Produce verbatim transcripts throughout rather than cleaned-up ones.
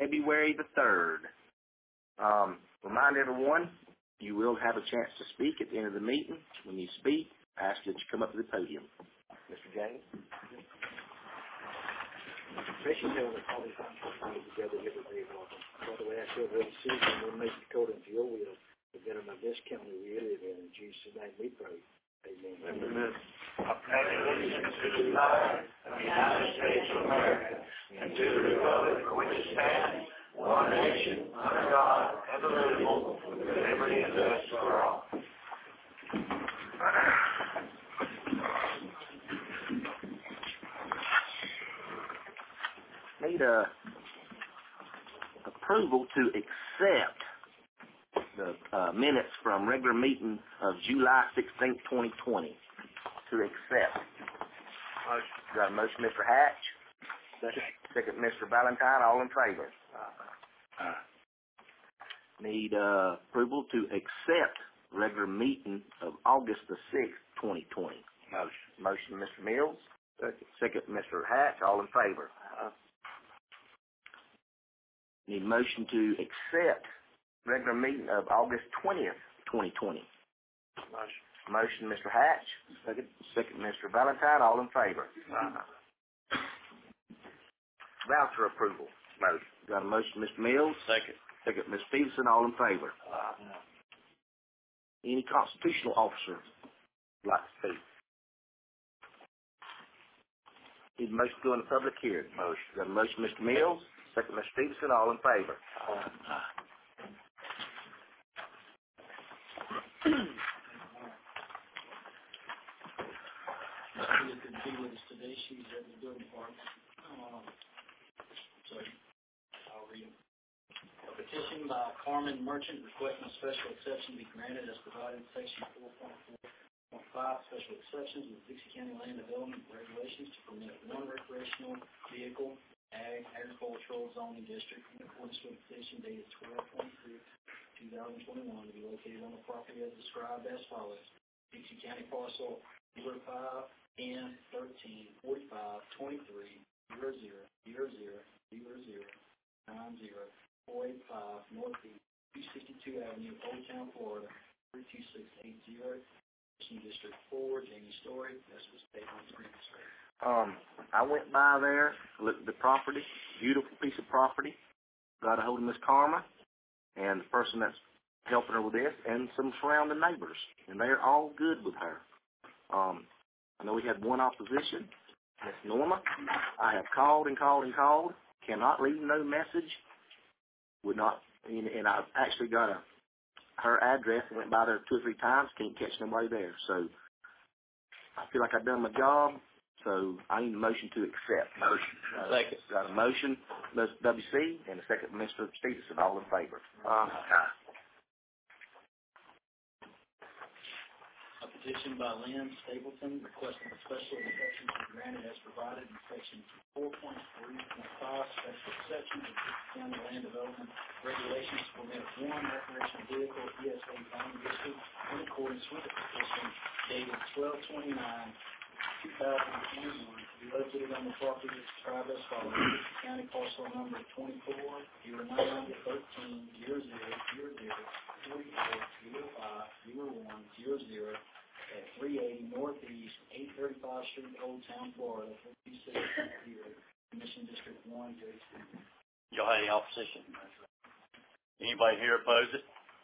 February the third. Um, remind everyone, you will have a chance to speak at the end of the meeting. When you speak, I ask that you come up to the podium. Mister James? Especially doing the college things together every day. By the way, I feel very season we'll make Dakota into your will. The better my best county we live in. In Jesus' name we pray. Amen. Amen. I pledge allegiance to the flag of the United States of America and to the republic for which it stands, one nation, under God, indivisible, with liberty and justice for all. Need a approval to accept the uh, minutes from regular meeting of July sixteenth, twenty twenty. To accept. Motion. Got a motion, Mister Hatch. Second. Second, Mister Valentine. All in favor. Uh, uh. Need uh, approval to accept regular meeting of August the sixth, twenty twenty. Motion. Motion, Mister Mills. Second. Second, Mister Hatch. All in favor. Uh. Need a motion to accept regular meeting of August twentieth, twenty twenty. Motion. Motion, Mister Hatch. Second. Second, Mister Valentine. All in favor. Uh-huh. Voucher approval. Motion. Got a motion, Mister Mills. Second. Second, Mister Stevenson. All in favor. Uh-huh. Any constitutional officer like to speak? Need a motion to go in the public hearing. Motion. Got a motion, Mister Mills. Second, Mister Stevenson. All in favor. Uh-huh. Could be with us today. She's at the building department. Um, so I'll read them. A petition by Carmen Merchant requesting a special exception be granted as provided in section four point four point five, special exceptions of Dixie County Land Development Regulations to permit one recreational vehicle ag agricultural zoning district in accordance with petition dated twelve twenty-three two thousand twenty-one to be located on the property as described as follows. Dixie County parcel zero five N thirteen forty-five twenty-three zero zero zero zero zero zero nine zero four eight five Northeast two sixty-two Avenue, Old Town, Florida three two six eight zero. District four, Jamie Story. This was paid on the screen. Um, I went by there, looked at the property, beautiful piece of property. Got a hold of Miss Karma and the person that's helping her with this, and some surrounding neighbors, and they're all good with her. Um, I know we had one opposition, Miss Norma. I have called and called and called, cannot leave no message. Would not, and, and I've actually got a her address. I went by there two or three times, can't catch nobody there. So I feel like I've done my job. So I need a motion to accept. Motion. Uh, second. Got a motion, Mister W C, and a second, Mister Stevenson. All in favor. Uh, A petition by Lynn Stapleton requesting a special exception to be granted as provided in section four point three point five, special exception to Dixie County Land Development Regulations to permit one recreational vehicle E S A zoning district in accordance with the petition dated twelve twenty-nine two thousand twenty-one to be located on the property described as follows. Dixie County parcel number twenty-four zero nine thirteen zero zero zero zero forty-four zero five zero one zero zero at three eighty Northeast eight thirty-five Street, Old Town, Florida four two six zero, Commission District one, J C. Y'all have any opposition? Anybody here oppose it?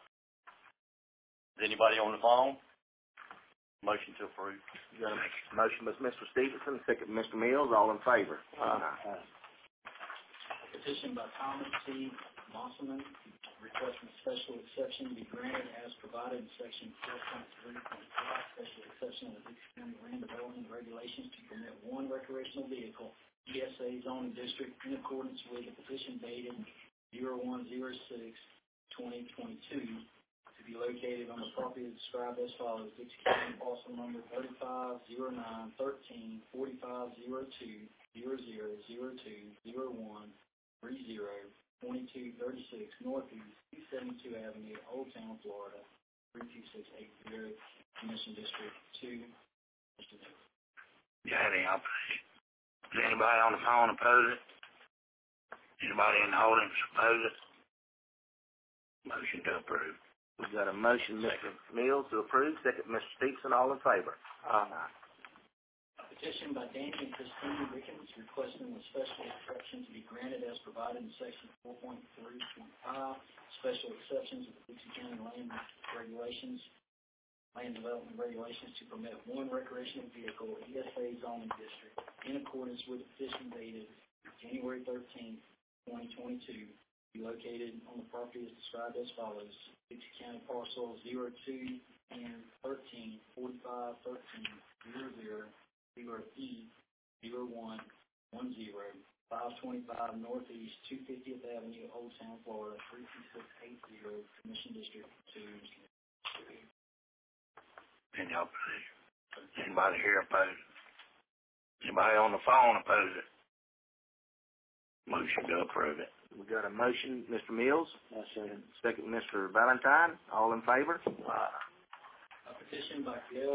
Is anybody on the phone? Motion to approve. Got a motion by Mister Stevenson, second Mister Mills. All in favor. Uh, uh, Petition by Thomas C. Mosselman requesting a special exception to be granted as provided in section four point three point five, special exception of the Dixie County Land Development Regulations to permit one recreational vehicle E S A zoning district in accordance with the petition dated zero one zero six twenty twenty-two to be located on the property described as follows. Dixie County parcel number thirty-five zero nine thirteen forty-five zero two zero zero zero two zero one three zero twenty-two thirty-six Northeast two seventy-two Avenue, Old Town, Florida three two six eight zero, Commission District two. Mister Nichols. You have any opposition? Is anybody on the phone oppose it? Anybody in the audience oppose it? Motion to approve. We've got a motion, Mister Mills, to approve. Second, Mister Stevenson. All in favor? Aye. A petition by Danny and Christine Rickens requesting the special exception to be granted as provided in section four point three point five, special exceptions of the Dixie County Land Regulations, Land Development Regulations to permit one recreational vehicle E S A zoning district in accordance with the petition dated January thirteenth, twenty twenty-two, be located on the property as described as follows: Dixie County parcel zero two and thirteen forty-five thirteen zero zero zero E zero one one zero five twenty-five Northeast two fiftieth Avenue, Old Town, Florida three two six eight zero, Commission District two. Any opposition? Anybody here oppose it? Anybody on the phone oppose it? Motion to approve it. We got a motion, Mister Mills. I second. Second, Mister Valentine. All in favor? Aye. A petition by Gail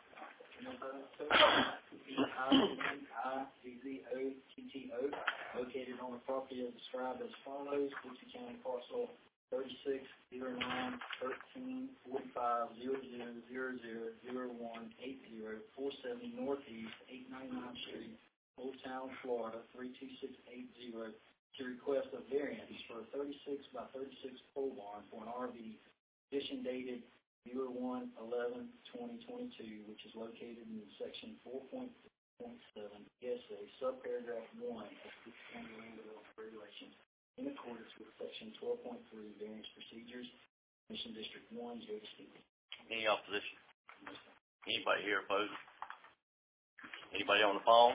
B I N I Z Z O T T O, located on the property as described as follows: Dixie County parcel thirty-six zero nine thirteen forty-five zero zero zero zero zero one eight zero four seventy Northeast eight ninety-nine Street, Old Town, Florida three two six eight zero, to request a variance for a thirty-six by thirty-six pole barn for an R V, petition dated zero one eleven twenty twenty-two, which is located in section four point seven E S A subparagraph one of the County Land Development Regulations in accordance with section twelve point three variance procedures, Mission District one, J C. Any opposition? Anybody here opposed? Anybody on the phone?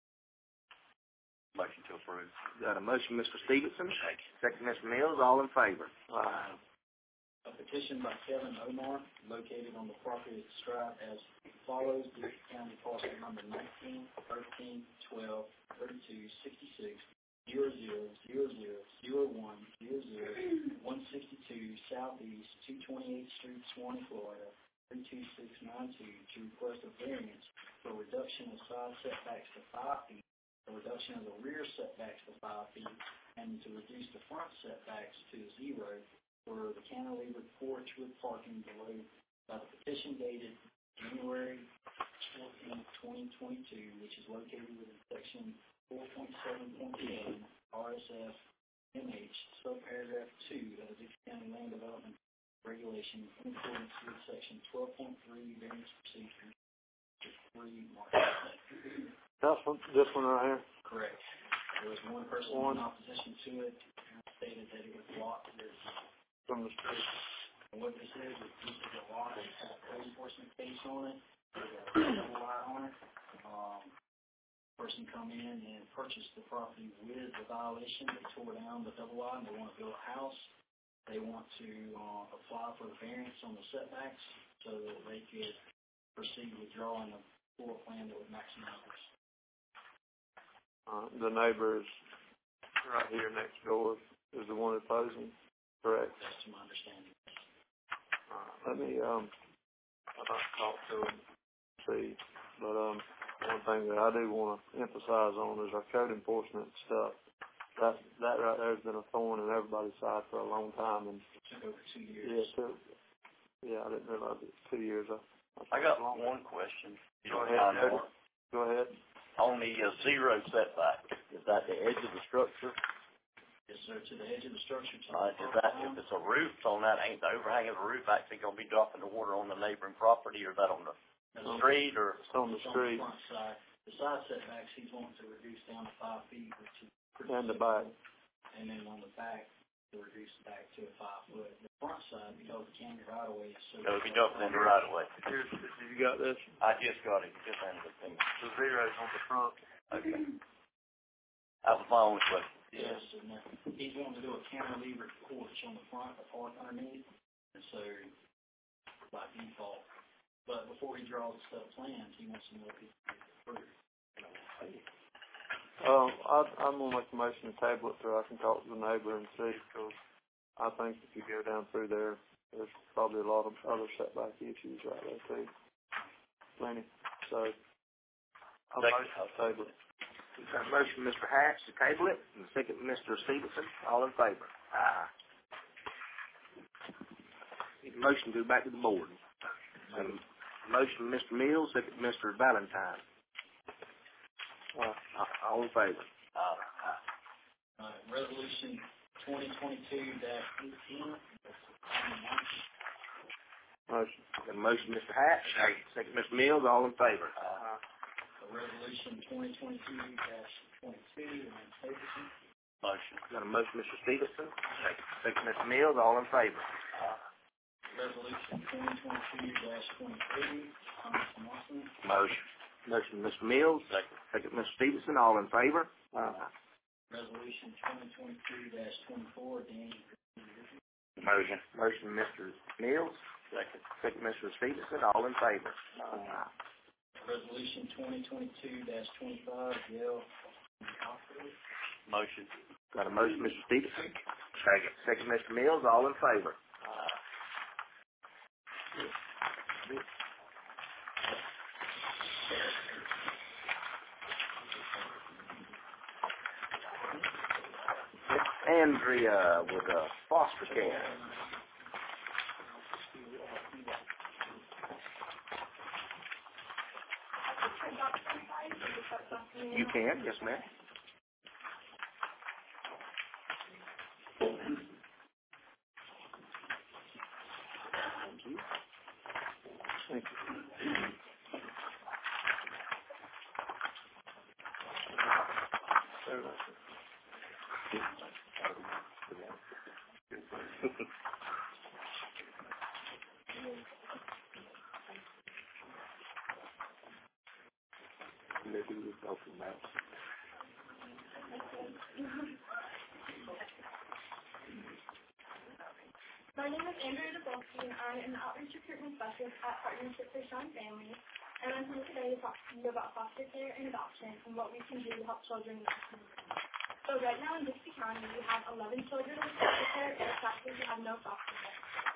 Motion to approve. Got a motion, Mister Stevenson. Second. Second, Mister Mills. All in favor? Aye. A petition by Kevin Omar, located on the property described as follows: Dixie County parcel number nineteen thirteen twelve thirty-two sixty-six zero zero zero zero zero one zero zero one sixty-two Southeast two twenty-eighth Street, Swanee, Florida three two six nine two, to request a variance for reduction of side setbacks to five feet, a reduction of the rear setbacks to five feet, and to reduce the front setbacks to zero for the cantilever porch with parking below, by the petition dated January fourteenth twenty twenty-two, which is located within section four point seven point seven R S F M H subparagraph two of the Dixie County Land Development Regulation in accordance with section twelve point three variance procedure three mark. That's one, this one right here? Correct. There was one person One. in opposition to it, and stated that it would block this. From the street. And what this is, is this is a law that has a code enforcement case on it, there's a double wide on it. Um, person come in and purchased the property with the violation. They tore down the double wide and they want to build a house. They want to uh, apply for the variance on the setbacks so that they could proceed with drawing a floor plan that would maximize this. Uh, the neighbor is right here next door, is the one opposing, correct? That's to my understanding. Uh, let me, um, I'd like to talk to him, see, but, um, one thing that I do want to emphasize on is our code enforcement stuff. That, that right there has been a thorn in everybody's side for a long time, and. It took over two years. Yeah, two, yeah, I didn't realize it was two years. I, I got one question. You Go don't ahead, mind that David. one? Go ahead. On the uh, zero setback, is that the edge of the structure? Yes, sir, to the edge of the structure. To Uh, the is that, if it's a roof on that, ain't the overhang of the roof actually going to be dropping the water on the neighboring property, or is that on the No, street, or? It's on the It's street on the front side. The side setbacks, he's wanting to reduce down to five feet, which is pretty and the simple. back. And then on the back, to reduce back to a five foot. The front side, because the county right of way is so. It'll be dumping in the right of way. Here's, you got this? I just got it, just handed it to me. The zero's on the front. Okay. That was my only question. Yes, and then he's wanting to do a cantilever porch on the front, a park underneath, and so, by default. But before he draws the set of plans, he wants to know if he's approved. Um, I, I'm gonna make a motion to table it so I can talk to the neighbor and see, because I think if you go down through there, there's probably a lot of other setback issues right there too. Plenty. So, I'll Second. motion to table it. We've got a motion from Mister Hatch to table it, and a second from Mister Stevenson. All in favor? Aye. Need a motion to go back to the board. And motion from Mister Mills, second from Mister Valentine. Aye. All in favor? Aye. Uh, resolution twenty twenty-two dash eighteen. Motion. Got a motion, Mister Hatch. Second, Mister Mills. All in favor? Uh, resolution twenty twenty-two dash twenty-two, and Stevenson. Motion. Got a motion, Mister Stevenson. Second, second Mister Mills. All in favor? Resolution twenty twenty-two dash twenty-three, Thomas Lawson. Motion. Motion, Mister Mills. Second. Second, Mister Stevenson. All in favor? Aye. Resolution twenty twenty-two dash twenty-four, Danny. Motion. Motion, Mister Mills. Second. Second, Mister Stevenson. All in favor? Aye. Resolution twenty twenty-two dash twenty-five, Gail. Motion. Got a motion, Mister Stevenson. Second. Second, Mister Mills. All in favor? Andrea with uh, foster care. You can, yes, ma'am. Thank you. Thank you. Very much. Maybe we'll go from that. My name is Andrea DeBolsky, and I'm an outreach recruitment specialist at Partnership for Sean Families, and I'm here today to talk to you about foster care and adoption and what we can do to help children in the community. So right now in Dixie County, we have eleven children with foster care, and exactly we have no foster care.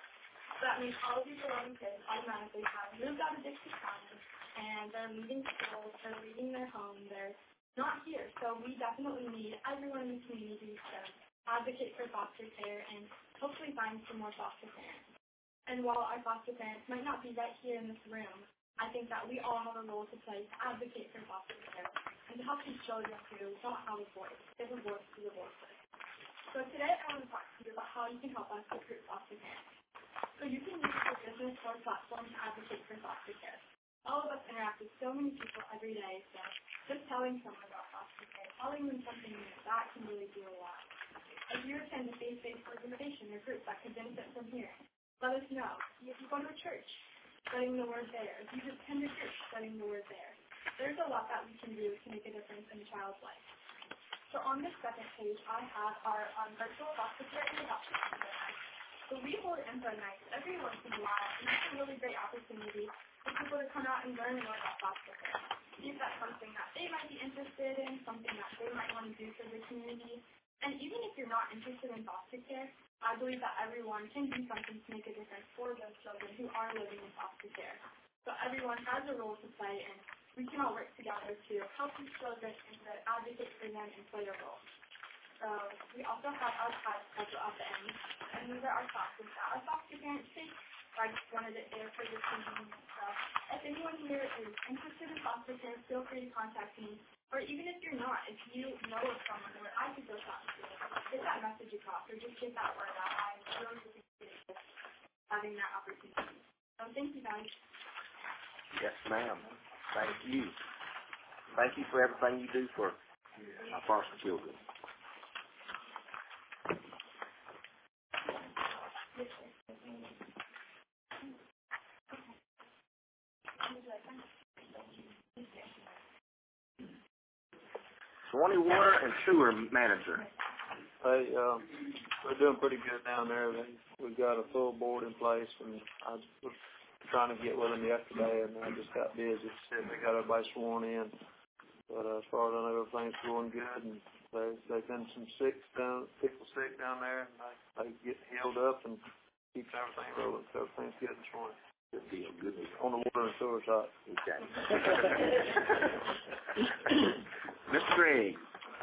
So that means all of these eleven kids automatically have moved out of Dixie County, and they're leaving school, they're leaving their home, they're not here. So we definitely need everyone in the community to advocate for foster care and hopefully find some more foster parents. And while our foster parents might not be right here in this room, I think that we all have a role to play to advocate for foster care and to help these children who don't have a voice, give a voice to the voiceless. So today I want to talk to you about how you can help us recruit foster parents. So you can use your business or platform to advocate for foster care. All of us interact with so many people every day, so just telling someone about foster care, telling them something new, that can really do a lot. If you attend a faith-based organization or group that could benefit from hearing, let us know. If you go to a church, studying the word there. If you just attend a church, studying the word there. There's a lot that we can do to make a difference in a child's life. So on this second page, I have our um, virtual foster care and adoption program. So we hold info nights every once in a while, and it's a really great opportunity for people to come out and learn more about foster care. See if that's something that they might be interested in, something that they might want to do for the community. And even if you're not interested in foster care, I believe that everyone can do something to make a difference for those children who are living in foster care. So everyone has a role to play, and we can all work together to help these children and to advocate for them and play a role. So we also have our class schedule at the end, and these are our classes that our foster parents take. So I just wanted it there for your convenience. So if anyone here is interested in foster care, feel free to contact me. Or even if you're not, if you know of someone where I could go talk to, get that message across, or just get that word out. I'm really appreciative having that opportunity. So thank you, guys. Yes, ma'am. Thank you. Thank you for everything you do for our foster children. Swanee Water and Sewer Manager. Hey, um, we're doing pretty good down there. We've got a full board in place, and I was trying to get with them yesterday, and I just got busy. They got everybody sworn in. But uh, as far as I know, everything's going good, and they, they've been some sick down, people sick down there, and they, they get healed up and keep everything rolling. So everything's good this morning. Good deal. Good deal. On the water and sewer side. Okay. Mister Gregg.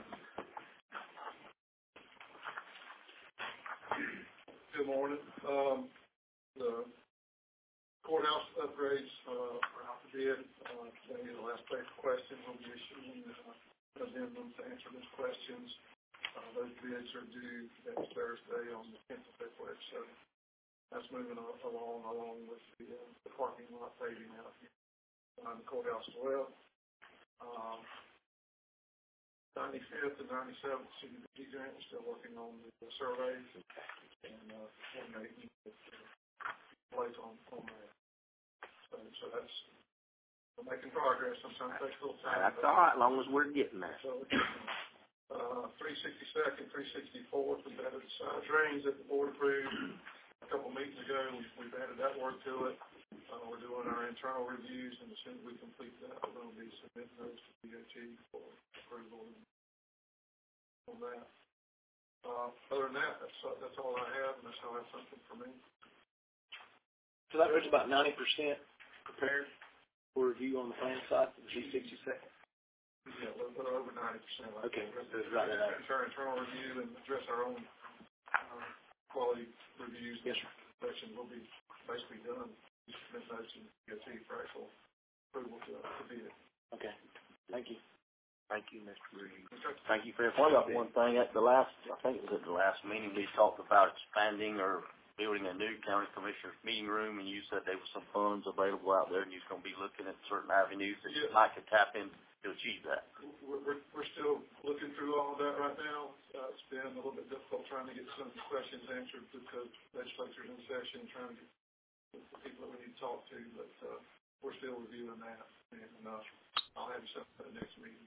Good morning. Um, the courthouse upgrades, uh, are out to bid. Uh, today is the last day for questions. We'll be issuing, uh, addendums to answer those questions. Uh, those bids are due next Thursday on the tenth of February, so that's moving al- along, along with the, uh, the parking lot paving out here behind the courthouse as well. Um, ninety-fifth and ninety-seventh C D B G grant, we're still working on the surveys and, uh, coordinating with, uh, place on, on that. So, so that's, we're making progress. Sometimes it takes a little time. That's all right, as long as we're getting there. So, uh, three sixty-second, three sixty-fourth, we've added side drains that the board approved a couple meetings ago. We've, we've added that work to it. Uh, we're doing our internal reviews, and as soon as we complete that, we're going to be submitting those to D O T for approval on that. Uh, other than that, that's, uh, that's all I have, unless I have something for me. So that road's about ninety percent prepared for review on the plan side, the G sixty-second. Yeah, a little bit over ninety percent. Okay, let's write that out. It's our internal review and address our own, uh, quality reviews. Yes, sir. Inspection will be basically done. Just submit those to D O T for actual approval to, to bid. Okay, thank you. Thank you, Mister Gregg. Okay. Thank you for your What about one thing at the last, I think it was at the last meeting, we talked about expanding or building a new county commissioners meeting room, and you said there was some funds available out there, and you're going to be looking at certain avenues that you Yeah. might could tap in to achieve that. We're, we're, we're still looking through all of that right now. Uh, it's been a little bit difficult trying to get some questions answered because legislature's in session, trying to get the people that we need to talk to, but, uh, we're still reviewing that, and, uh, I'll have you something for the next meeting.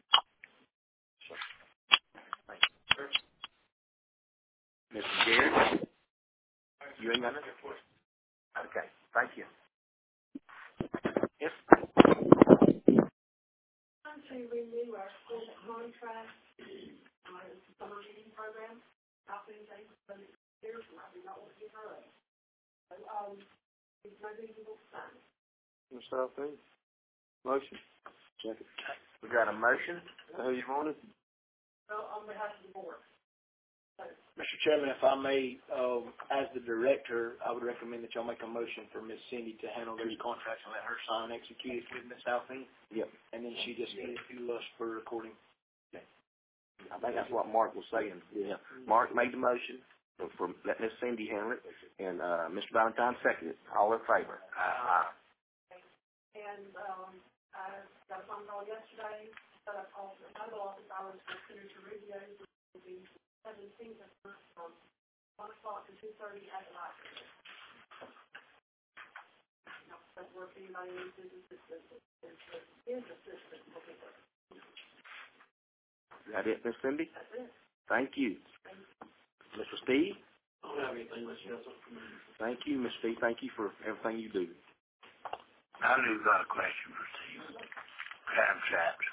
Thank you. Sure. Mister Garrett, you ain't got nothing? Okay, thank you. Yes. Trying to renew our school contract, uh, it's a summer reading program. I think they, but it's years, and I do not want to give her up. So, um, it's no reasonable sign. Mister Southfield? Motion? Second. We got a motion. Who you wanted? Well, on behalf of the board. Mister Chairman, if I may, uh, as the director, I would recommend that y'all make a motion for Miss Cindy to handle those contracts and let her sign and execute it with Miss Southfield. Yep. And then she just get it to us for recording. I think that's what Mark was saying. Yeah. Mark made the motion for, for letting Miss Cindy handle it, and, uh, Mister Valentine seconded it. All in favor? Aye. And, um, I got a phone call yesterday, but I called the title office hours for Senator Rubio, which will be seventeenth from one o'clock to two thirty at the library. That's where if anybody needs his assistance, his assistance will be there. Is that it, Miss Cindy? That's it. Thank you. Thank you. Mister Steve? I don't have anything unless you have something. Thank you, Mister Steve. Thank you for everything you do. I do got a question for Steve. Crab traps.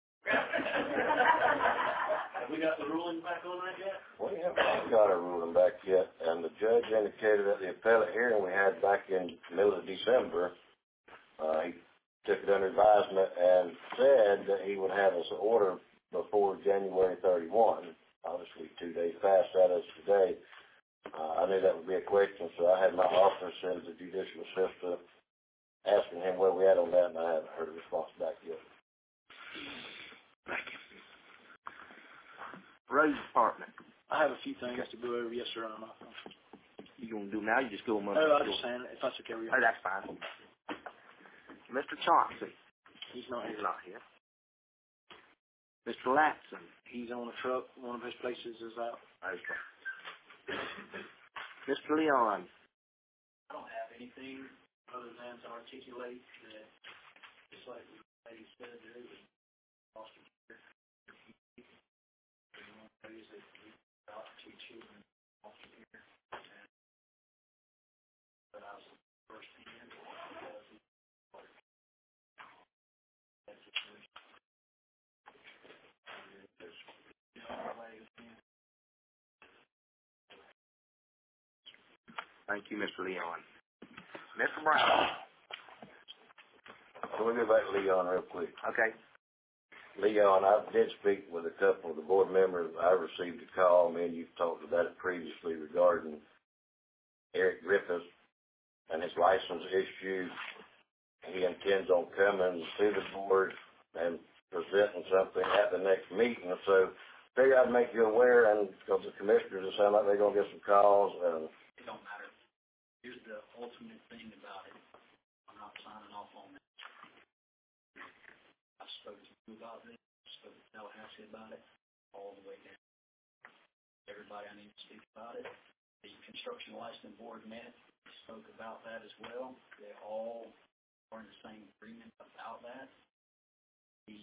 Have we got the ruling back on that yet? We haven't got a ruling back yet, and the judge indicated at the appellate hearing we had back in the middle of December, uh, he took it under advisement and said that he would have us order before January thirty-first. Obviously, two days past that as today. Uh, I knew that would be a question, so I had my officer send the judicial assistant asking him where we at on that, and I haven't heard a response back yet. Thank you. Road Department. I have a few things to go over. Yes, sir, on my phone. You gonna do now? You just go on Oh, Monday. I was just saying, if that's okay with you. Oh, that's fine. Mister Chauncey. He's not He's here. not here. Mister Latson. He's on a truck. One of his places is out. Okay. Mister Leon. I don't have anything other than to articulate that, just like the lady said, there is a foster care. Everyone knows that we adopt two children in foster care. And, but I was first hand because that's a situation. There's no way of being. Thank you, Mister Leon. Mister Brown. So we'll go back to Leon real quick. Okay. Leon, I did speak with a couple of the board members. I received a call, me and you've talked about it previously, regarding Eric Griffiths and his license issue. He intends on coming to the board and presenting something at the next meeting. So figure I'd make you aware, and because the commissioners, it sound like they're going to get some calls. And it don't matter. Here's the ultimate thing about it. I'm not signing off on it. I spoke to you about this. I spoke to Tallahassee about it, all the way down. Everybody I need to speak about it. The construction license board met, spoke about that as well. They all are in the same agreement about that. The,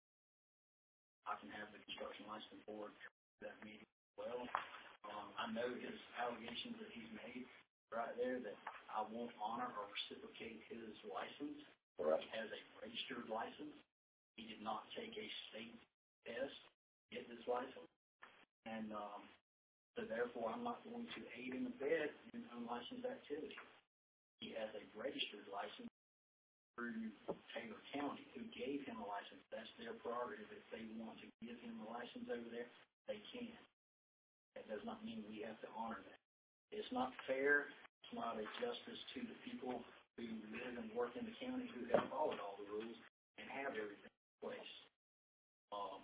I can have the construction license board to that meeting as well. Um, I know his allegations that he's made right there that I won't honor or reciprocate his license. Right. He has a registered license. He did not take a state test to get this license. And um, so therefore I'm not going to aid and abet in unlicensed activity. He has a registered license through Taylor County, who gave him a license. That's their prerogative. If they want to give him a license over there, they can. That does not mean we have to honor that. It's not fair. It's not a justice to the people who live and work in the county who have followed all the rules and have everything in place. Um,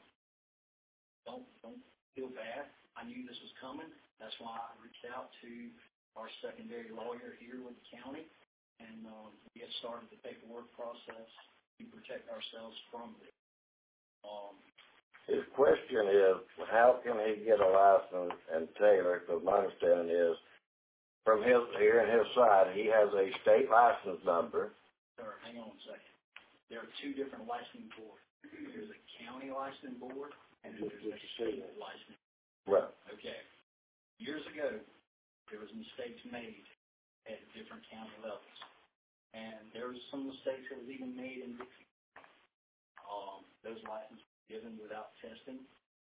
don't don't feel bad. I knew this was coming. That's why I reached out to our secondary lawyer here with the county. And um, we have started the paperwork process to protect ourselves from it. Um, his question is, how can he get a license in Taylor? Because my understanding is, from his here on his side, he has a state license number. Sir, hang on a second. There are two different licensing boards. There's a county licensing board and there's a state licensing board. Right. Okay. Years ago, there was mistakes made at different county levels. And there was some mistakes that was even made in Dixie. Um, those licenses were given without testing.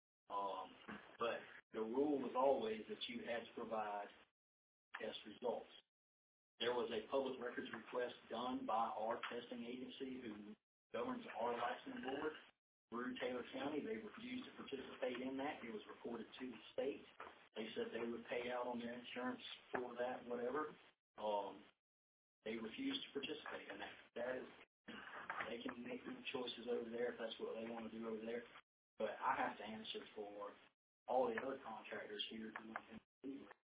Um, but the rule was always that you had to provide test results. There was a public records request done by our testing agency who governs our licensing board through Taylor County. They refused to participate in that. It was reported to the state. They said they would pay out on their insurance for that, whatever. Um, they refused to participate in that. That is, they can make their choices over there if that's what they want to do over there. But I have to answer for all the other contractors here who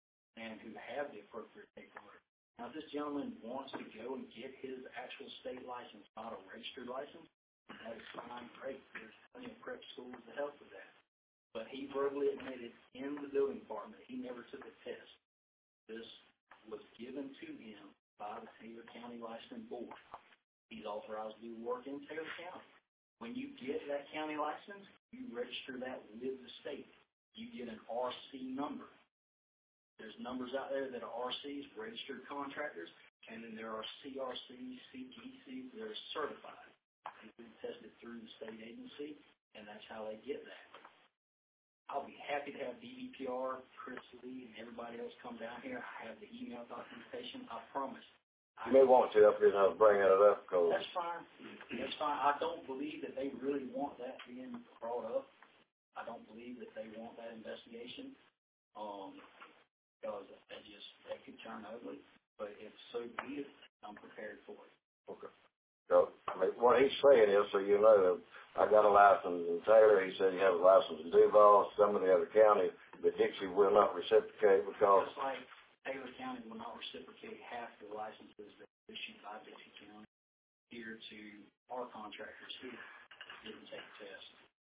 and who have the appropriate paperwork. Now, if this gentleman wants to go and get his actual state license, not a registered license, that is fine, great. There's plenty of prep schools to help with that. But he verbally admitted in the building department he never took a test. This was given to him by the Taylor County Licensing Board. He's authorized to do work in Taylor County. When you get that county license, you register that with the state. You get an R C number. There's numbers out there that are R Cs, registered contractors, and then there are C R Cs, C G Cs that are certified. They've been tested through the state agency, and that's how they get that. I'll be happy to have D V P R, Chris Lee, and everybody else come down here. I have the email documentation. I promise. You may want to up here, and I was bringing it up. Cause That's fine. That's fine. I don't believe that they really want that being brought up. I don't believe that they want that investigation. Um, because they just, they could turn ugly. But if so be it, I'm prepared for it. Okay. So, I mean, what he's saying is, so you know, I got a license in Taylor. He said he has a license in Duval, some of the other counties, but Dixie will not reciprocate because... Just like Taylor County will not reciprocate half the licenses that are issued by Dixie County here to our contractors who didn't take a test.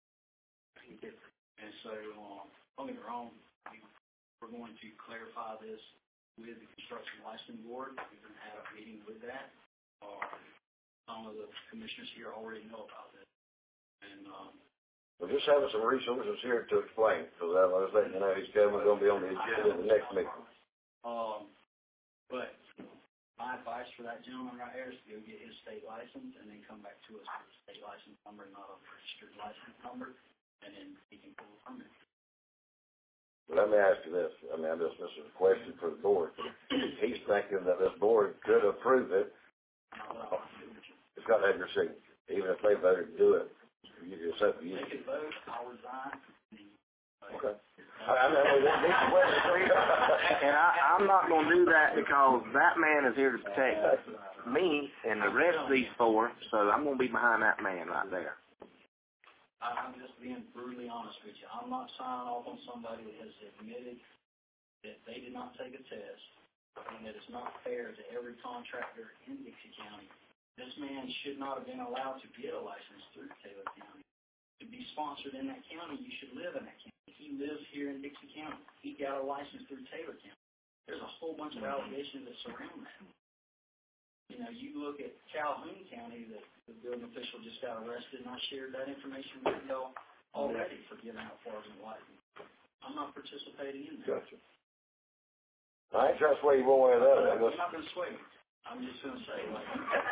And so, um, don't get me wrong, we're going to clarify this with the Construction Licensing Board. We're going to have a meeting with that. Um, some of the commissioners here already know about this. And, um, we're just having some resources here to explain, because I was letting you know he's coming, going to be on the agenda in the next meeting. Um, but my advice for that gentleman right here is to go get his state license and then come back to us with a state license number, not a registered license number, and then he can pull a permit. Let me ask you this. I mean, this, this is a question for the board. He's thinking that this board could approve it. It's got to have your signature, even if they voted to do it. It's up to you. They could vote, I'll resign. Okay. I, I know that needs to wait. And I, I'm not going to do that because that man is here to protect me and the rest of these four, so I'm going to be behind that man right there. I'm just being brutally honest with you. I'm not signing off on somebody that has admitted that they did not take a test and that it's not fair to every contractor in Dixie County. This man should not have been allowed to get a license through Taylor County. To be sponsored in that county, you should live in that county. He lives here in Dixie County. He got a license through Taylor County. There's a whole bunch of allegations that surround that. You know, you look at Calhoun County, the, the building official just got arrested, and I shared that information with y'all already for giving out fraudulent license. I'm not participating in that. Gotcha. I ain't trying to sway you one way or the other. I'm not going to sway you. I'm just going to say, like,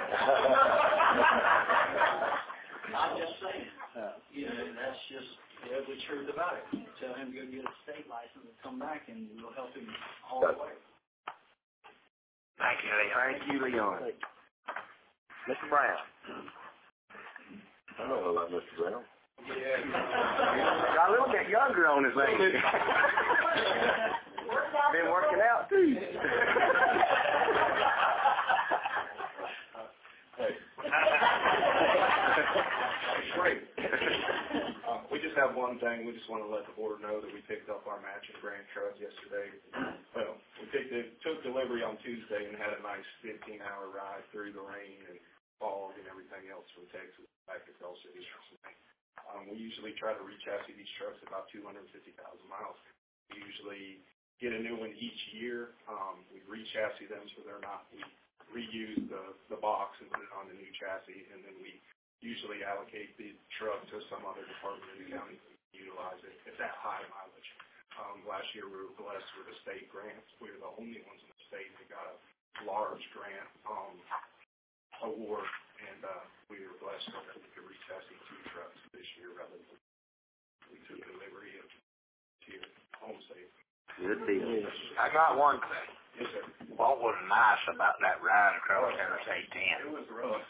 I'm just saying, you know, that's just the ugly truth about it. Tell him to go get a state license and come back, and we'll help him all the way. Thank you, Leon. Thank you, Leon. Mister Brown. I don't know about Mister Brown. Yeah. Got a little bit younger on his leg. Been working out, too. Hey. Great. Uh, we just have one thing. We just want to let the board know that we picked up our matching grant truck yesterday. Well, we picked it, took delivery on Tuesday and had a nice fifteen-hour ride through the rain and fog and everything else from Texas back to Gulf City. Um, we usually try to re-chassis these trucks about two hundred fifty thousand miles. We usually get a new one each year. Um, we re-chassis them so they're not, we reuse the, the box and put it on the new chassis, and then we usually allocate the truck to some other department in the county to utilize it at that high mileage. Um, last year we were blessed with a state grant. We were the only ones in the state that got a large grant um, award, and uh, we were blessed that we could re-chassis two trucks this year rather than we took delivery of here home safe. Good deal. I got one thing. Yes, sir. What was nice about that ride across Interstate ten? It was rough.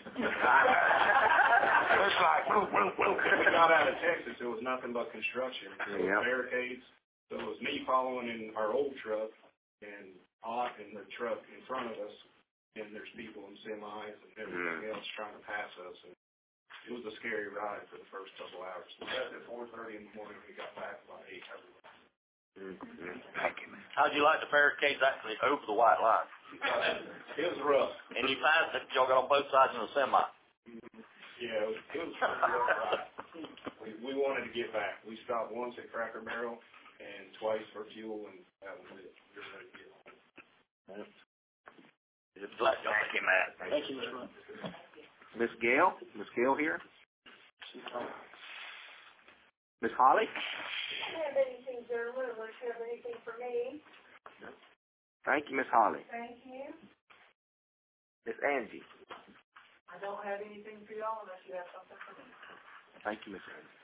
It was like, whoop, whoop, whoop. We got out of Texas, it was nothing but construction. It was Yep. barricades. So it was me following in our old truck and Ott in the truck in front of us, and there's people in semis and everything else trying to pass us. And it was a scary ride for the first couple hours. We left at four thirty in the morning. We got back by eight. Mm-hmm. Thank you, man. How'd you like the barricades actually over the white line? Uh, it was rough. And you find that y'all got on both sides in the semi. Yeah, it was, it was a rough ride. We, we wanted to get back. We stopped once at Cracker Barrel and twice for fuel, and that was it. We were ready to get home. It's like, Thank you, Matt. Thank you, Mister Brown. Miss Gail? Miss Gail here? Miss Holly? I don't have anything, gentlemen, unless you have anything for me. Thank you, Miss Holly. Thank you. Miss Angie? I don't have anything for y'all unless you have something for me. Thank you, Miss Angie.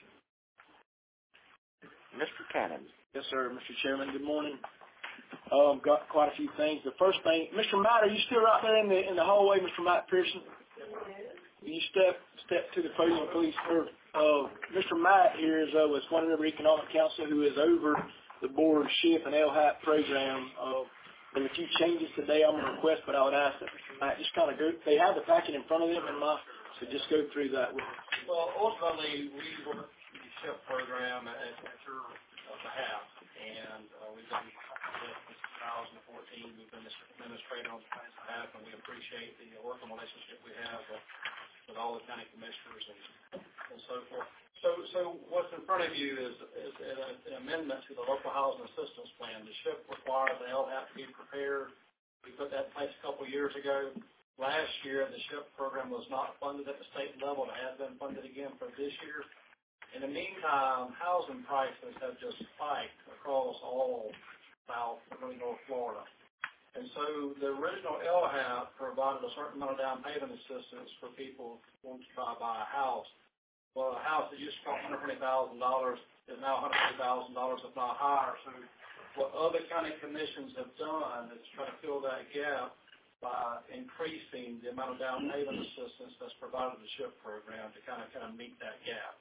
Mister Cannon? Yes, sir, Mister Chairman. Good morning. Um, got quite a few things. The first thing, Mister Matt, are you still right there in the in the hallway, Mister Matt Pearson? Will you step step to the podium, please, sir? Uh, Mister Matt here is uh, with Swan River Economic Council, who is over the board SHIP and L H A P program. Uh, and a few changes today I'm going to request, but I would ask that Mister Matt just kind of go. They have the packet in front of them, and my so just go through that with us. Well, ultimately, we work the SHIP program at, at your uh, behalf, and uh, we've been since two thousand fourteen. We've been administrating on behalf, and we appreciate the working relationship we have with, with all the county commissioners and, and so forth. So, so what's in front of you is, is an amendment to the local housing assistance plan. The SHIP requires the L H A P to be prepared. We put that in place a couple of years ago. Last year, the SHIP program was not funded at the state level. It has been funded again for this year. In the meantime, housing prices have just spiked across all South and really North Florida. And so the original L H A P provided a certain amount of down payment assistance for people who want to try to buy a house. Well, a house that used to cost one hundred twenty thousand dollars is now one hundred fifty thousand dollars, if not higher. So what other county commissions have done is try to fill that gap by increasing the amount of down payment assistance that's provided in the SHIP program to kind of kind of meet that gap.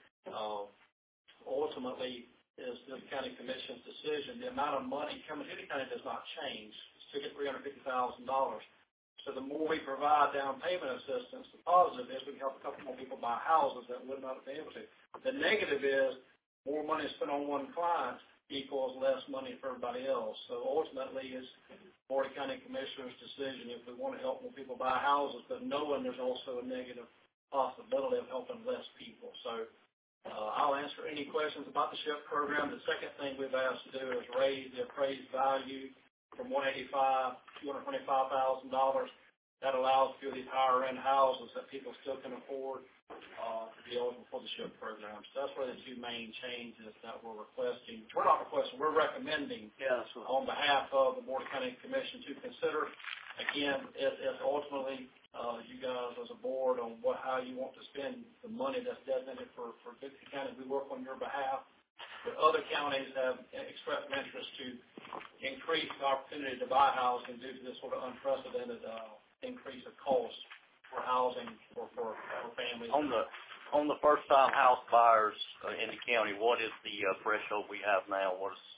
Uh, ultimately, is this county commission's decision. The amount of money coming to the county does not change. It's still at three hundred fifty thousand dollars. So the more we provide down payment assistance, the positive is we can help a couple more people buy houses that would not be able to. The negative is more money spent on one client equals less money for everybody else. So ultimately, it's Board of County Commissioners' decision if we want to help more people buy houses, but knowing there's also a negative possibility of helping less people. So Uh, I'll answer any questions about the SHIP program. The second thing we've asked to do is raise the appraised value from one eighty-five to two hundred twenty-five thousand dollars. That allows a few of these higher-end houses that people still can afford uh, to be eligible for the SHIP program. So that's really the two main changes that we're requesting. We're not requesting, we're recommending yeah, so. on behalf of the Board of County Commission to consider. Again, it, it's ultimately uh, you guys as a board on what how you want to spend the money that's designated for, for Dixie County. We work on your behalf. But other counties have expressed an interest to increase the opportunity to buy housing due to this sort of unprecedented uh, increase of cost for housing for, for, for families. On the on the first-time house buyers uh, in the county, what is the uh, threshold we have now? What is